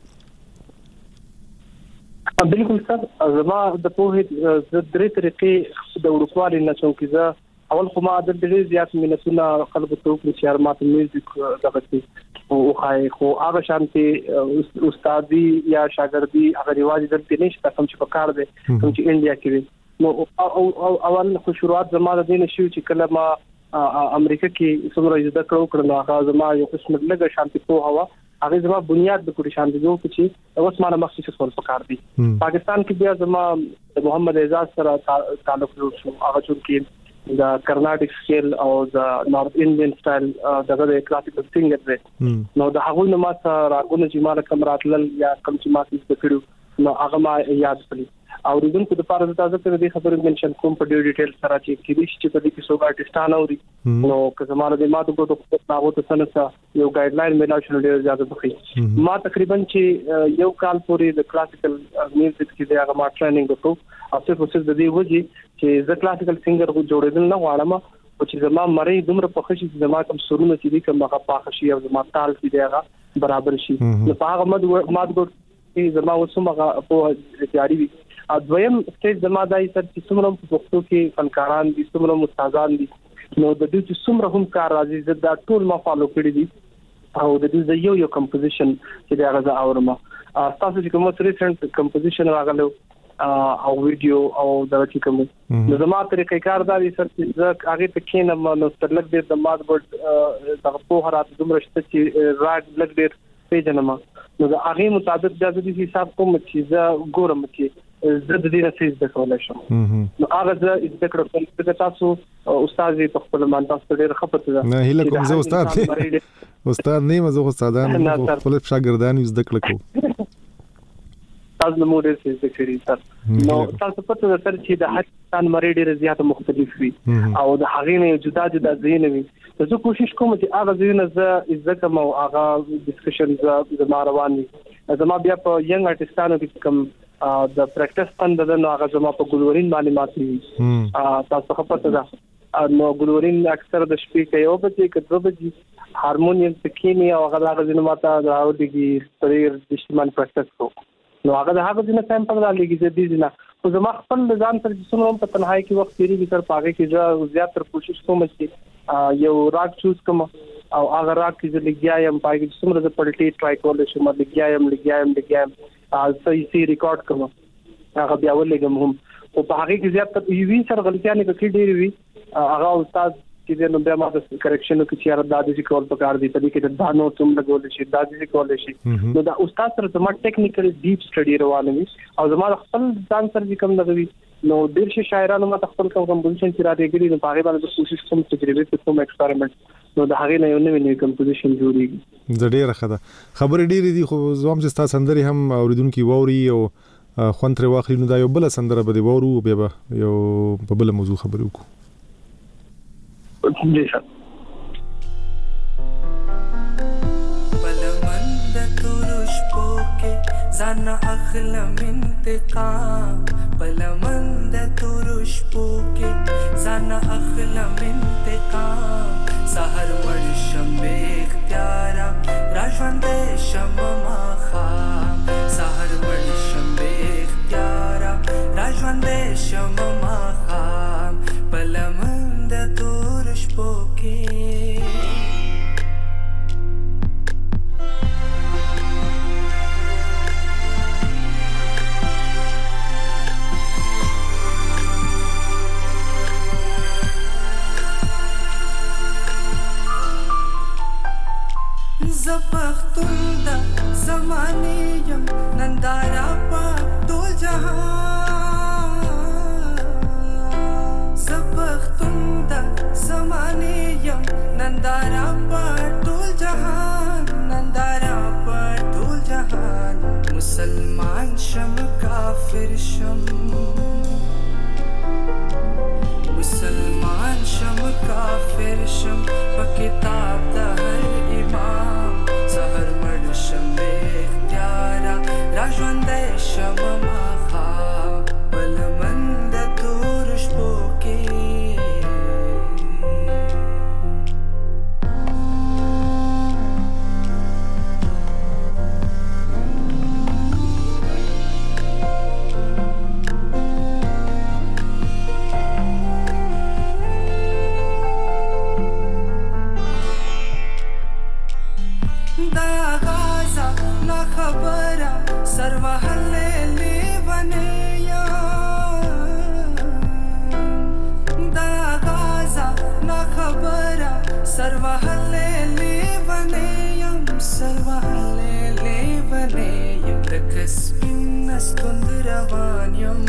بالکل سر زما د په د درې طریقې د ورکوالي نه څوک زه اول خو ما د ډېر زیات مینتونه خلکو ته وکړي چې ارمات میوزیک دغه څه او خای خو هغه شانتي استادي یا شاګردي هغه ریواج دلته نشته کوم چې په کار دي کوم چې انډیا کې نو او اول خو شروعات زما د دین شو چې کله ما امریکا کې څومره زده کړو کړو هغه زما یو قسم لږه شانتي په هوا هغه زما بنیاد د کوټي شان دي چې اوس مانه مخصوص څه پکار دي پاکستان کې بیا زما محمد اعزاز سره تعلق شو هغه چې د کرناټک سکیل او د نارث انډین سټایل دغه کلاسیکل سنگر دی نو د هغه نو ما سره راغونه چې مال کم راتلل یا کم چې ما څه کړو نو هغه ما یاد کړی او ریدن کو د پاره د تاسو ته د خبرو منشن کوم په ډیر ډیټیل سره چې کېږي چې په دې کې څو آرټستان اوري نو که زموږ د ماته کو ته تاسو ته سنسا یو ګایډ لاین ملاو شنو ډیر زیات بخي ما تقریبا چې یو کال پورې د کلاسیکل میوزیک کې د هغه ما ټریننګ وکړو او څه څه د دې وجه چې زه کلاسیکل سنگر کو جوړېدل نه غواړم او چې زما مړی دومره په خشي چې زما کوم سرونه چې دي کوم هغه پاخ شي او زما تال کې دی هغه برابر شي نو په هغه مد مادګو چې زما وسمه په تیاری وي ا دویم سټیج زما دای تر چې څومره په پښتو کې فنکاران دي څومره مستادان دي نو د دې چې څومره هم کار راځي زه دا ټول ما فالو کړی دي او د دې یو یو کمپوزیشن چې دا غزا اورم تاسو چې کوم ریسنت کمپوزیشن راغلو او ویډیو او دا چې کوم نو زما طریقې کار دا دي چې زه هغه ته کینم نو سترلک دې د مادبورډ دغه په هرات دومره شته چې راګ بلک ډېر پیژنم نو دا هغه مطابق د دې حساب کوم چې زه ګورم چې زه د دې نسیز د کولای شم نو هغه زه د کړو چې تاسو استاد په خپل مان تاسو ډېر خپته ده نه هله کوم زه استاد استاد نه مزه استادان خپل شاګردان زده کړو تاسو نو مودې څه کړی تاسو نو تاسو په تو سره چې د هر مری ډېر زیات مختلف وي او د هغه نه جدا جدا ځین وي زه کوشش کوم چې هغه ځین زه عزت مو هغه ډسکشن زما روان دي زما بیا په ینګ آرټستانو کې کوم د پریکټس فند د نو هغه زما په ګلورین باندې ماتي تاسو خپته ده نو ګلورین اکثر د شپې کې یو بجې کې دوه بجې هارمونیم تکینی او هغه هغه ځینې ماته راو دیږي پریر د شتمن پریکټس کو نو هغه د هغه ځینې سیمپل را لګي چې دې نه خو زما خپل ځان تر څومره په تنهایی کې وخت تیری تر پاګه کې زیات تر کوشش کوم چې یو راګ چوز کوم او هغه راګ کې لګیایم پاګه چې څومره د پلټي ټرای کول شم لګیایم لګیایم لګیایم صحیح صحیح ریکارډ کوم هغه بیا ولګم هم او په هغه کې زیات تر یوې سره غلطیاں کې ډېر وي هغه استاد چې نو بیا ما د کریکشن کې چې را د دې کول پکار دي په دې کې د دانو تم لګول شي د دې کول شي نو دا استاد سره زما ټیکنیکل ډیپ سټډي روانه وي او زما خپل ځان سره کوم لګوي نو ډېر شي شاعرانو ما خپل کوم کمپوزیشن چې را دیګري نو هغه باندې کوشش کوم تجربه کوم ایکسپریمنت نو دا هغه نه یو نوې کمپوزیشن جوړیږي د ډېر خده خبرې ډېرې دي خو زوم چې تاسو سندري هم اوریدونکو ووري او خوند تر واخلي نو دا یو بل سندره به دی وورو بیا یو په بل موضوع خبرې وکړو جی سر بلمند ترش پوکے زانا اخلم انتقام بلمند ترش پوکے زانا اخلم انتقام سحر ورشم بے اختیارا راجوند شم مخام سحر ورشم بے اختیارا راجوند شم مخام شپوکې زپختون دا زمانه یم نندارا پا ټول جهان زپختون دا زمانه یم نندارا پا ټول جهان نندارا پا ټول جهان مسلمان شم کافر شم مسلمان شم کافر شم په کتاب دا هر امام سحر مړ شم بے اختیارا را ژوندی شم ماښام بل من د تورو شپو کې سروحلے لیونے یا دا غازا نا خبرا سروحلے لیونے یم سروحلے لیونے یم لکسپین نستند روان یم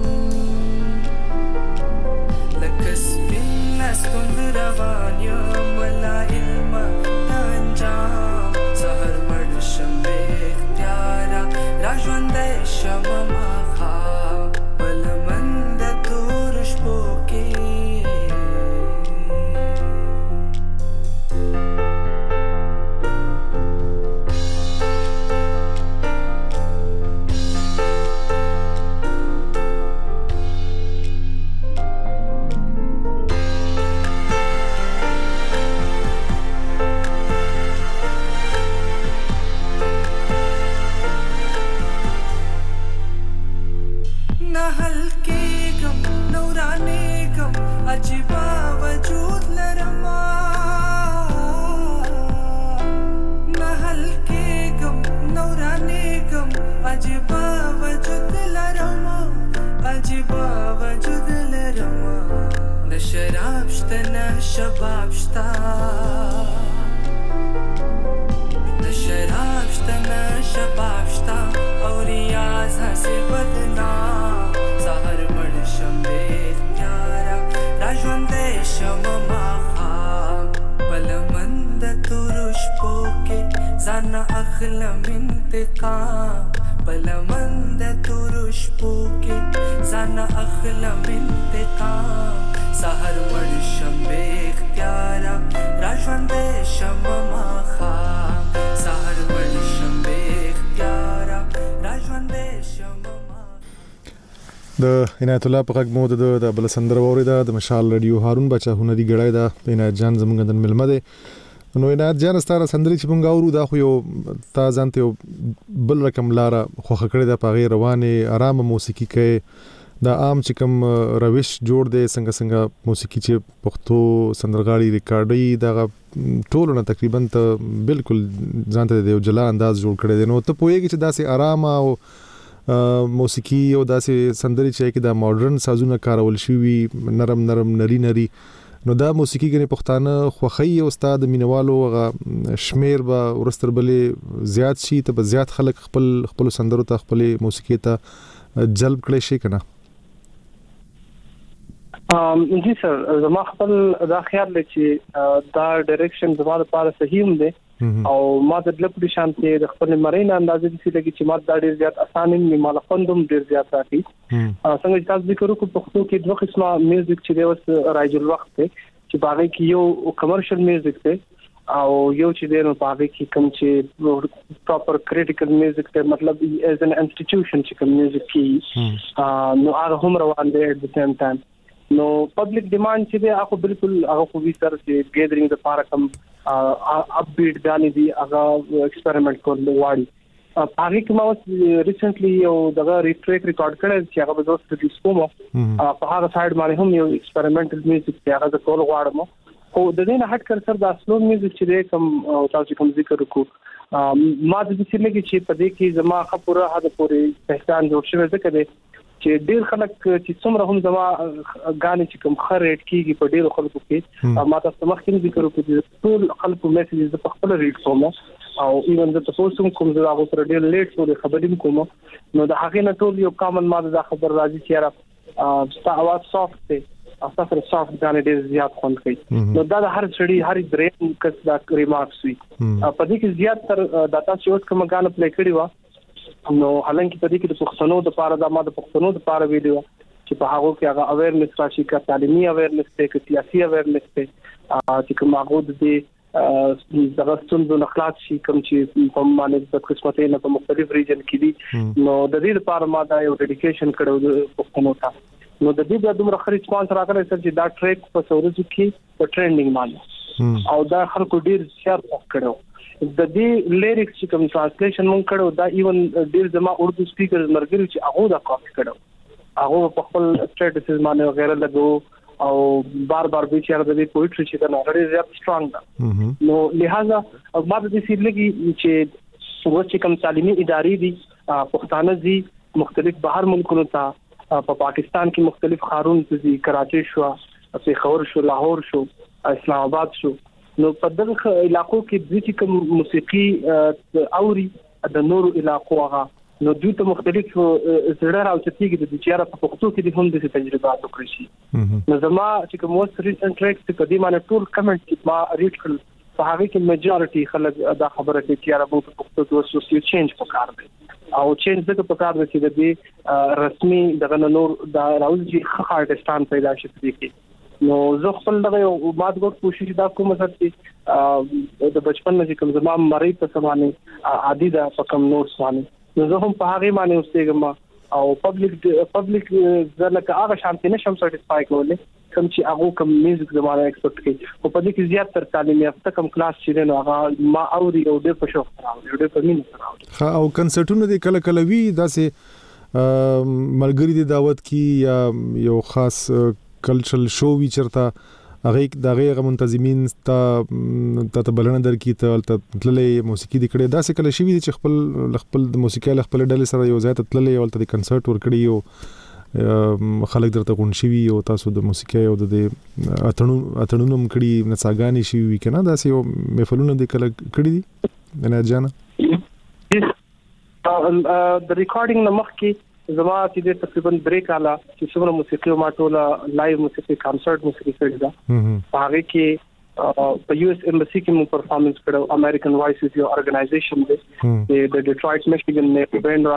لکسپین نستند روان یم ولا علم انجام سهر مړ شم بے اختیارا را ژوندی شم ماښام بل من د تورو شپو کې عجیبا وجود لرما نحل کېږم نورانېږم عجیبا وجود لرما عجیبا وجود لرما نه شراب شته نه شباب شته نه شراب شته نه شباب شته او ریاض هسې بدنام سهر مړ شم بې ژوندی شم ماښام بل من د تورو شپو کې ځان اخلم انتقام بل من د تورو شپو کې ځان اخلم انتقام سهر مړ شم بې اختیاره را ژوندی شم ماښام سهر مړ شم بې اختیاره را ژوندی شم د عنایت الله په غږ مو د بل سندره واورېده د مشال رادیو هارون بچا هنري ګړی ده عنایت جان زموږ د ملمه دی نو عنایت جان ستاره سندرې چې مونږ اورو دا خو یو تا ځانته یو بل رقم لاره خوښه کړې ده په هغې روانې ارامه موسیقي کوي دا عام چې کوم روش جوړ دی څنګه څنګه موسیقي چې پښتو سندرغاړي ریکارډوي دغه ټولو نه تقریبا ته بالکل ځانته د یو جلا انداز جوړ کړی دی نو ته پوهېږې چې داسې ارامه او موسیقي او داسې سندرې چې کې دا ماډرن سازونه کارول شوي نرم نرم نری نری نو دا موسیقي غني پښتانه خوخی او استاد مینوالو غ شمیر به ورستر بلې زیات شي ته به زیات خلک خپل خپل سندرو ته خپل موسیقي ته جلب کړي شي کنه ام جی سر زما خپل دا خیال دی چې دا ډایرکشن زما لپاره صحیح هم دی او ما د لپاره شانتي د خپل مرین اندازې دي چې چې ما دا ډیر زیات اسانه نه مال خوندم ډیر زیات راځي څنګه چې تاسو ذکر وکړو په پښتو کې دوه قسمه میوزیک چې دی اوس راځي وخت دی چې باغې کې یو کمرشل میوزیک دی او یو چې دی نو باغې کې کوم چې پراپر کریټیکل میوزیک دی مطلب ایز ان انسټیټیوشن چې کوم میوزیک کې نو هغه هم روان دی at the same time نو پبلک ډیماند چې دی هغه بالکل هغه خو وی سره چې ګیدرینګ د پاره کوم اپ بیټ غانې دی هغه ایکسپریمنٹ کول واړي هغه کوم ریسنټلی یو دغه ریټریک ریکارډ کړل چې هغه به زه ریلیز کوم په هغه سایډ باندې هم یو ایکسپریمنټل میوزیک دی هغه کول غواړم خو د دې نه هټ کر سر د سلو میوزیک چې کوم تاسو کوم ذکر وکړو ما د دې لګي چې په دې کې زما خبره هدا پورې پہچان جوړ شوی ځکه دی چې ډیر خلک چې څومره هم زما غانې چې کوم خریټ کیږي په ډیرو خلکو کې ما تاسو مخکې ذکر وکړو ټول خلکو میسجز په خپل ریډ کوم او ایون د تاسو کوم زه هغه سره ډیر لیټ سره خبرې کوم نو د هغه نه ټول یو کامن ما د خبر راځي چې را ستا اواز سافت دی او تاسو سافت غانې ډیر زیات خوند کوي نو دا د هر چړي هر درې کس دا ریمارکس وي په دې کې زیات تر ډاټا چې اوس کوم غانې پلی کړی و نو حالانکه په دې کې د پښتنو د پاره د ما د پښتنو د پاره ویډیو چې په هغه کې هغه اویرنس راشي کا تعلیمي اویرنس ته کې سیاسي اویرنس ته چې کوم هغه د دې د غوښتنو د خلاص شي کوم چې په باندې د قسمتې نه په مختلف ریجن کې دي نو د دې لپاره ما دا یو ډیډیکیشن کړو د پښتنو ته نو د دې د دومره خري ریسپانس راغلی چې دا ټریک په سورج کې په ټرینډینګ باندې او دا خلکو ډیر شیر کړو د دې لیریکس چې کوم ټرانسلیشن مونږ کړو دا ایون ډیر زما اردو سپیکرز مرګري چې هغه دا کاپی کړو هغه په خپل سټیټسز باندې وغیرہ لګو او بار بار به چې د دې پوئټري چې دا نړۍ زیات سترونګ ده نو لہذا ما د دې سیر لګي چې څنګه کوم تعلیمي ادارې دي پښتانه دي مختلف بهر ملکونو ته په پاکستان کې مختلف خارون دي کراچي شو پیښور شو لاهور شو اسلام آباد شو نو په دغه علاقو کې د کوم موسیقي اوري د نورو علاقو هغه نو دوی ته مختلف زړه راوچتيږي د چیرې په پښتو کې د هم د تجربات وکړي شي نو زما چې کوم وس ریسنت ټریکس په دې باندې ټول کمنټ ما ریډ کړل په هغه کې میجورټي خلک دا خبره کوي چې را په پښتو کې اوس یو چینج وکړ دی او چینج دغه په کار دی چې د دې رسمي دغه نور دا راوځي خه آرټستان پیدا شي کې نو زه خپل دغه یو مات ګټ کوشش دا کوم چې د بچپن نه کوم زما مری په سمانه عادي دا په کم نوټس باندې نو زه هم په هغه باندې اوسېږم او پبلک پبلک ځکه هغه شانتي نشم سټیسفای کولای کوم چې هغه کوم میوزیک زمانه ایکسپورت کوي او په دې کې زیات تر تعلیم یافته کوم کلاس چې نو هغه ما اوري او د په شوق راوړي د په مين راوړي او کنسرټونه د کله کله وی داسې ملګری د دعوت کی یا یو خاص کلچرل شو وی چرته هغه دغه غو منتظمین ته ته بلنه درکې ته تللې موسیقي د کړه داسې کله شي چې خپل خپل د موسیقي خپل ډلې سره یو ځای ته تللې او ته کنسرت ور کړی یو خلک درته غون شي او تاسو د موسیقي او د اتڼو اتڼونو مکړي نڅاګانی شي وی کنه داسې یو محفلونه د کله کړی دي نه جانا د ریکارډینګ نه مخکې زما چې د تقریبا درې کاله چې څومره موسیقي ما ټوله لایو موسیقي کنسرت موسیقي کړی دا هغه کې په یو اس ایمبسی کې مو پرفارمنس کړو امریکن وایسز یو ارګنایزیشن دی د ډیټرویټ میشیګن نه بینډ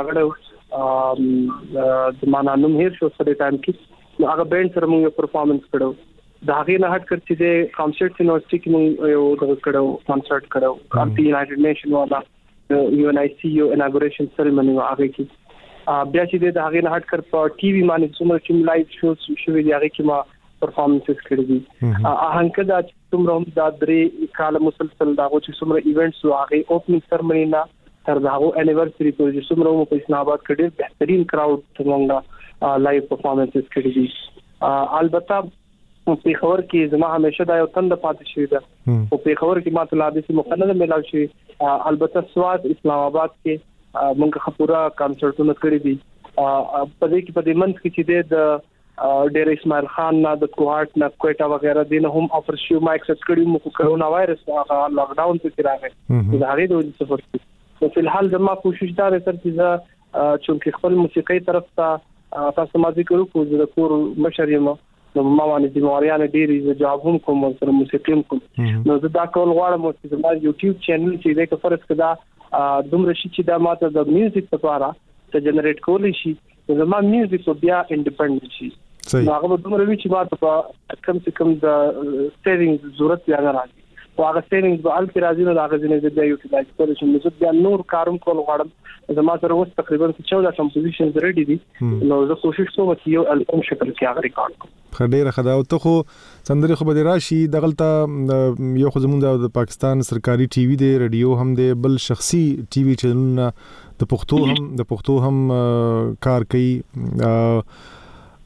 راغړو د معنا نوم هیر شو سره ټایم کې هغه بینډ سره مو پرفارمنس کړو دا هغه نه هټ کړ چې د کانسرت یونیورسيټي کې مو یو دغه کړو کنسرت کړو کانټي یونایټډ نیشن والا یو ان آی سی یو اناګوریشن سریمونی هغه کې بیا چې د هغه نه هټ کر په ټي وي باندې څومره چې لایو شو شوې دی هغه کې ما پرفارمنسز کړې دي هغه دا چې څومره دا درې کال مسلسل دا چې څومره ایونټس او هغه اوپننګ سرمنی نه تر دا هغه انیورسري پورې چې څومره په اسلام آباد کې ډېر بهترین کراود څنګه لایو پرفارمنسز کړې دي البته په خبر کې زما همیشه دا یو تند پاتې شوی ده او په خبر کې ما ته لا دې مقننه ملاوي شي البته سواد اسلام آباد کې مونږه خپورا کنسرټونه کړی دي په دې کې په دې منځ کې چې د ډېر اسماعیل خان نه د کوهات نه کوټا وغیرہ دین هم افر شو ما ایکسپټ کړی مو کرونا وایرس هغه لاک ډاون ته راغی دا هغه د وجې څخه په فلحال زما کوشش دا ده چې دا چې خپل موسیقي طرف ته تاسو ما ذکر وکړو د کور مشریم نو ما باندې د ماریان ډېری جواب هم کوم سره موسیقي کوم نو دا کول غواړم چې زما یوټیوب چینل چې دا فرض کړه دومره شي چې دا ماته د میوزیک لپاره ته جنریټ کولی شي زما میوزیک بیا انډیپندنت شي هغه دومره وی چې ماته کم څه کم د سیوینګ ضرورت بیا نه راځي او هغه سیوینګ به ال کې راځي نو هغه ځینې د یوټیلایز کول شي نو بیا نور کاروم کول غواړم زما سره اوس تقریبا چودہ کمپوزیشنز ریډي دي نو زه کوشش کوم چې یو البوم شکل کې هغه ریکارډ کړم خډيره خدا او ته خو سندري خو به راشي دغلطه یو خو زمونږ د پاکستان سرکاري ټي وي دی رادیو هم دی بل شخصي ټي وي چینلونه د پښتو هم د پښتو هم کار کوي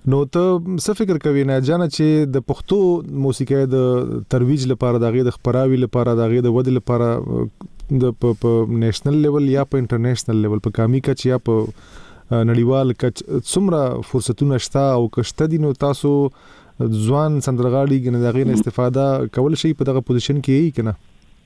نو ته څه فکر کوي نه جانه چې د پښتو موسیقي د ترویج لپاره د غي د خبراوي لپاره د غي د ود لپاره د په نېشنل لیول یا په انټرنیشنل لیول په کامي کچ یا په نړیوال کچ څومره فرصتونه شته او کشته دي نو تاسو ځوان سندرغاړي ګنې دغه نه استفاده کول شي په دغه پوزیشن کې یې کنه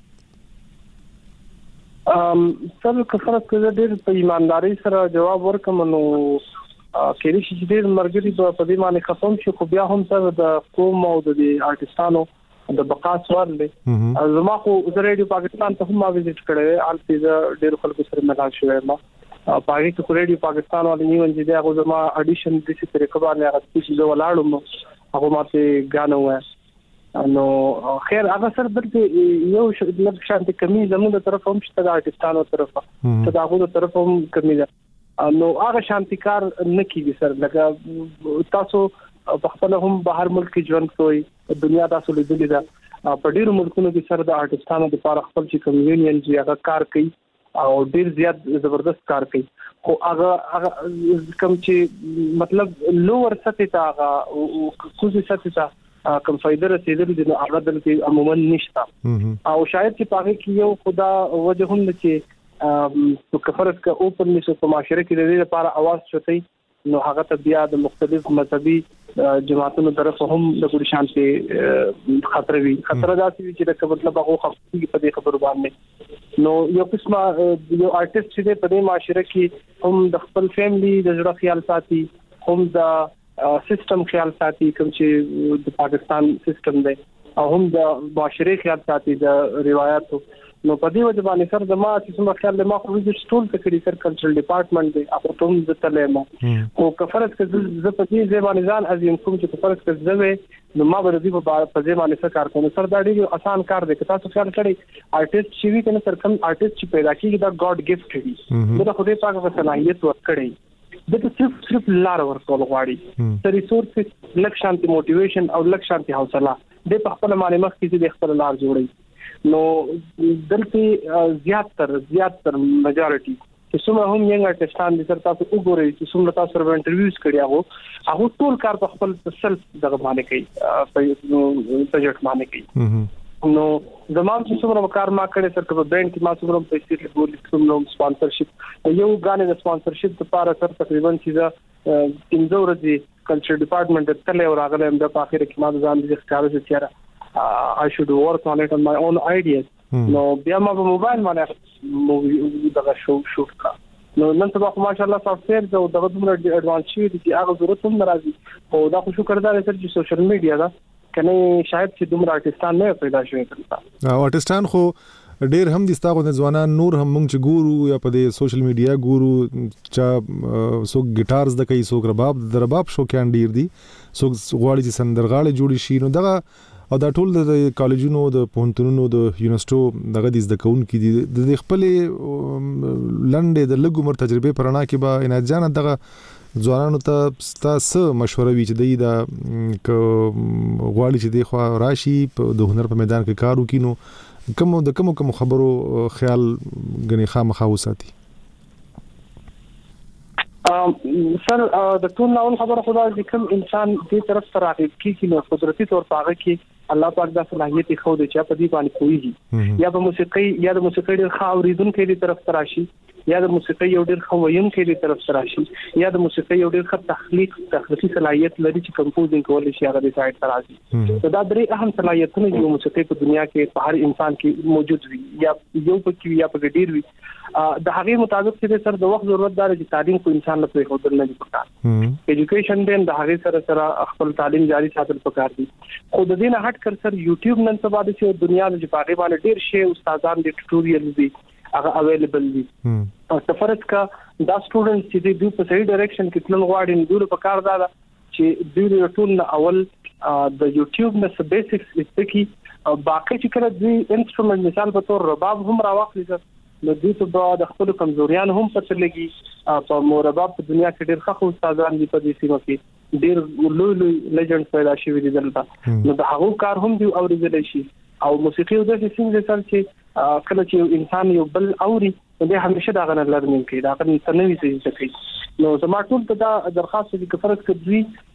ام سره کفرت کې ډېر په ایمانداري سره جواب ورکوم نو کېږي چې ډېر مرګري په دې باندې خصوم شي خو بیا هم سره د قوم او د آرټستانو د بقا سوال دی زما خو د ریډیو پاکستان ته هم ما وزټ کړی آلته ډېر خلکو سره ملاقات شوی ما پاره کې کوریډیو پاکستان ولې نیون چې دا غوځما اډیشن د څه طریقې باندې هغه چې زه ولاړم هغه ماته غانو و نو خیر هغه سره درته یو د شانتي کمی زموږ د طرف هم شته د آرټستانو طرفه ته دا غوډه طرف هم کمی ده نو هغه شانتي کار نه کیږي سر لکه تاسو په خپل هم بهر ملک کې ژوند کوئ دنیا تاسو لیدلې ده په ډیرو ملکونو کې سره د آرټستانو لپاره خپل چې کمیونین چې هغه کار کوي او ډیر زیات زبردست کار کوي خو هغه هغه کوم چې مطلب لوور سطح ته هغه کوزي سطح ته کوم فائدہ رسیدل دي نو هغه دلته عموما نشته او شاید چې پاره کې یو خدا وجه هم چې په کفرت کا اوپن نشو په معاشره کې د دې لپاره आवाज شوتي نو هغه ته بیا د مختلف مذهبي جماعتونو طرف هم د ګډ شانتي خطر وی خطر داسي چې د مطلب هغه خپل په دې خبرو باندې نو یو قسمه یو آرټیست چې په دې معاشره کې هم د خپل فیملی د جوړ خیال ساتي هم د سیستم خیال ساتي کوم چې د پاکستان سیستم دی او هم د معاشره خیال ساتي د روایتو نو په دې وجه باندې سر د ما چې څنګه خیال د ما خو ویزټ ټول ته کړی سر کلچرل ډپارټمنټ دی هغه ټول د تلې او کفرت کې ز په دې ځبانې ځان ازیم کوم چې کفرت کې زوي نو ما به دې په ځای باندې سر کار کوم سر دا ډېر آسان کار دی که تاسو خیال کړئ آرټیست چې وی کنه سر کوم آرټیست چې پیدا کیږي دا ګاډ گیفت دی دا خدای پاک په صلاحیت ورکړي د صرف صرف لار ورکول غواړي د ریسورس لک شانتي موټیویشن او لک شانتي حوصله د په خپل معنی مخ کې د خپل لار جوړي نو دلته زیات تر زیات تر میجارټي چې څومره هم یې آرټستان دي سره تاسو وګورئ چې څومره تاسو سره انټرویوز کړی هغه هغه ټول کار په خپل سلف دغه باندې کوي په بجټ باندې کوي نو زموږ چې څومره کار ما کړی سره په برانډ کې ما څومره پیسې لګولې څومره سپانسرشپ یو غانې د سپانسرشپ لپاره سره تقریبا چې پنځه ورځې کلچر ډپارټمنټ ته تللی راغلم د اخر کې ما ځان دې ښکارا چې چیرې I should work on it on my own ideas. نو بیا ما په موبایل باندې مووی دغه شو شوټ کړ نو نن سبا خو ماشاءالله سافټویر دا دغه دومره اډوانس شي چې هغه ضرورت هم ناراضي او دا خو شکر دا لري چې سوشل میډیا دا کنه شاید چې دومره آرټستان نه پیدا شوی کړه او آرټستان خو ډېر هم دي ستاسو د ځوانان نور هم موږ چې ګورو یا په دې سوشل میډیا ګورو چې سو ګټارز د کوي سو رباب د رباب شو کان ډیر دي سو غواړي چې سندرغاړي جوړي شي نو دغه او دا ټول د کالجونو د پونتونونو د یونیورسيټو دغه د ذکرون کې د خپل لنډې د لګو مر تجربه پرانا کې با ان ځان دغه ځوانانو ته تاسو مشوره وی چې د غواړي چې د خو راشي د هنر په میدان کې کار وکینو کوم د کوم کوم خبرو خیال غني خامخا وساتي سر د ټول ناول خبره خدا چې کوم انسان دې طرف ته راغی کې نو قدرتي تور پاغه کې الله پاک دا صلاحیت خو دې چې په دې باندې کوي یا په موسیقي یا د موسیقي ډېر خاوريدون کې دې طرف ته راشي یا د موسیقي یو ډېر خویم کې دې طرف ته راشي یا د موسیقي یو ډېر ښه تخلیق تخلیقي صلاحیت لري چې کمپوزینګ کول شي هغه دې سایت ته راځي دا درې اهم صلاحیتونه چې موسیقي په دنیا کې په هر انسان کې موجود وي یا یو پکې یا په ډېر وي د هغه مطابق چې سر د وخت ضرورت دار چې تعلیم کو انسان له په خودل نه پکار ایجوکیشن دین د هغه سره سره خپل تعلیم جاری ساتل پکار دي خو د دې نه هټ کر سر یوټیوب نن سبا د دنیا د جپاغه باندې ډیر شی استادان د ټیوټوریال دي هغه اویلیبل دي او سفرت کا دا سټوډنټ چې دوی په صحیح ډایرکشن کې تلل غواړي دوی په کار دا چې دوی ټول اول د یوټیوب نه بیسکس استکی او باقي چې کله دوی انسټرومنت مثال په تور رباب هم راوخلی نو دوی ته د خپل کمزوریان هم پته لګي په مرباب په دنیا کې ډېر ښه استادان دي په دې سیمه کې ډېر لوی لوی لیجنډ پیدا شوي دي دلته نو د هغو کار هم دی اوریدل شي او موسیقي د دې څنګه سره چې کله چې انسان یو بل اوري د همیشه دا غنر لرنینګ کوي دا غنر تنوي څه کوي نو زما ټول ته دا درخواست دي چې فرض کړئ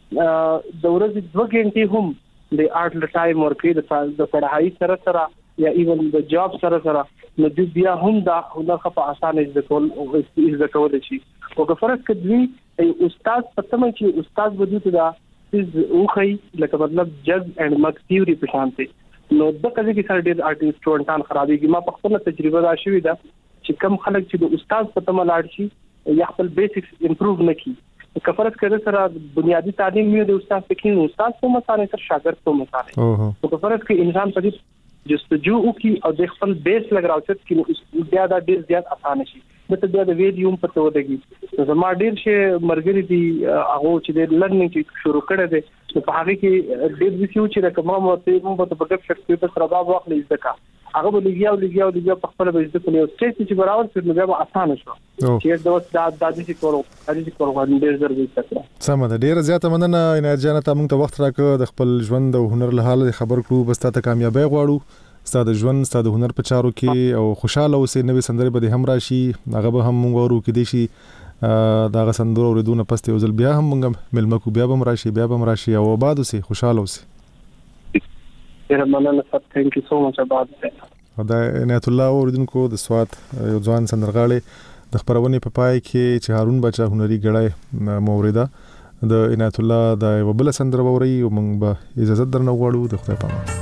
د ورځې دوه غنټې هم د آرټ ل ټایم ورکې د پڑھائی سره سره یا ایون د جاب سره سره نو د بیا هم دا هنر په اسانه د کول او د کول شي او که فرق کړي استاد پتمه چې استاد وجود دا از اوخی لکه مطلب جج اینڈ مک تھیوری په شانته نو د کله کې سره ډېر آرټیست سټوډنټان خرابېږي ما په خپل تجربه دا شوې ده چې کم خلک چې د استاد پتمه لاړ شي یا خپل بیسکس امپروو نکړي کفرت کړه سره بنیادی تعلیم یې د استاد پکې استاد په مسانه تر شاګرد په مسانه او کفرت کې انسان په دې جستجو وکي او د خپل بیس لګراوچت کې بیا دا ډیر زیات اسانه شي دته بیا د ویډیوم په تو دګي زما ډیر شي مرګري دي هغه چې د لرنینګ چې شروع کړه دي په هغه کې ډیر د فیو چې د کومه مو ته مو په بګپ شکل په سره باب واخلې ځکه هغه به لګیا او لګیا او لګیا په خپل به عزت نه او سټیج چې براور پر نو بیا اسانه شو چې د وخت د د دې کورو د دې کورو باندې ډیر ضروري څه سم ده ډیر زیاته مننه عنایت جان ته موږ ته وخت راکړ د خپل ژوند او هنر له حاله خبر کړو بس ته کامیابی غواړو ستاسو ژوند ستاسو هنر په چارو کې او خوشاله اوسئ نوې سندرې به هم راشي هغه به هم موږ ورو کې دي شي دا غسندور اوریدونه پسته یو ځل بیا هم موږ ملمکو بیا به راشي بیا به راشي او آباد اوسئ خوشاله اوسئ ډیر مننه سر ثانک یو سو مچ آباد دا عنایت الله اوریدونکو د سوات یو ځوان سندرغاړي د خبرونې په پای کې چې هارون بچا هنري غړای موریدا د عنایت الله د وبله سندر ووري او موږ به اجازه درنه غواړو د خدای پامه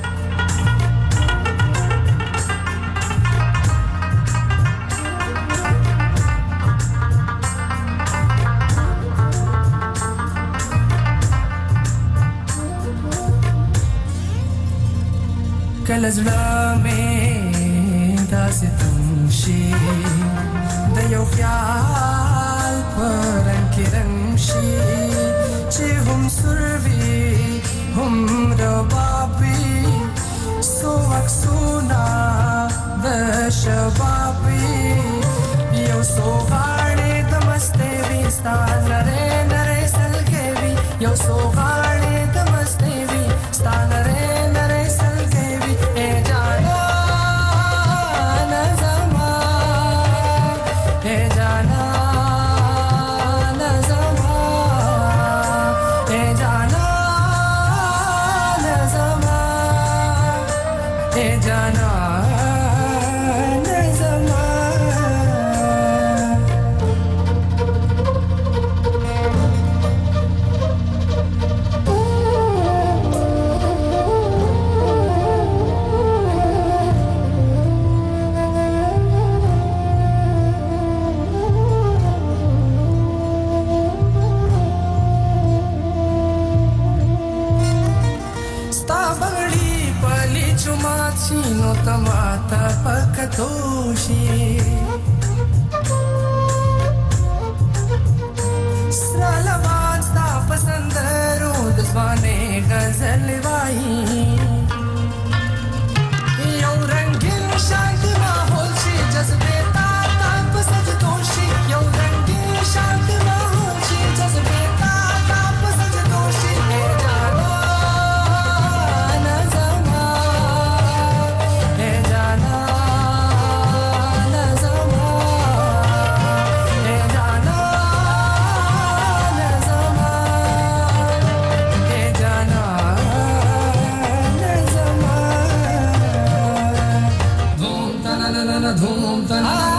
کله زړه مې داسې تنګ شي د یو خیال په رنګ کې رنګ شي چې هم سور وي هم رباب وي څو عکسونه د شباب وي یو څو غاړې د مستۍ وي ستا نرۍ نرۍ سلګۍ وي یو څو غاړې د مستۍ وي ستا نرۍ نرۍ no tamata pakatoshi Sralavan sta pasandaru duswane ghazal wahi Yaw rangin shanti mahol shi jazbe ta ta pasaj toshi Yaw rangin shanti mahol shi jazbe ta ta pasaj toshi Hey jana धूम तना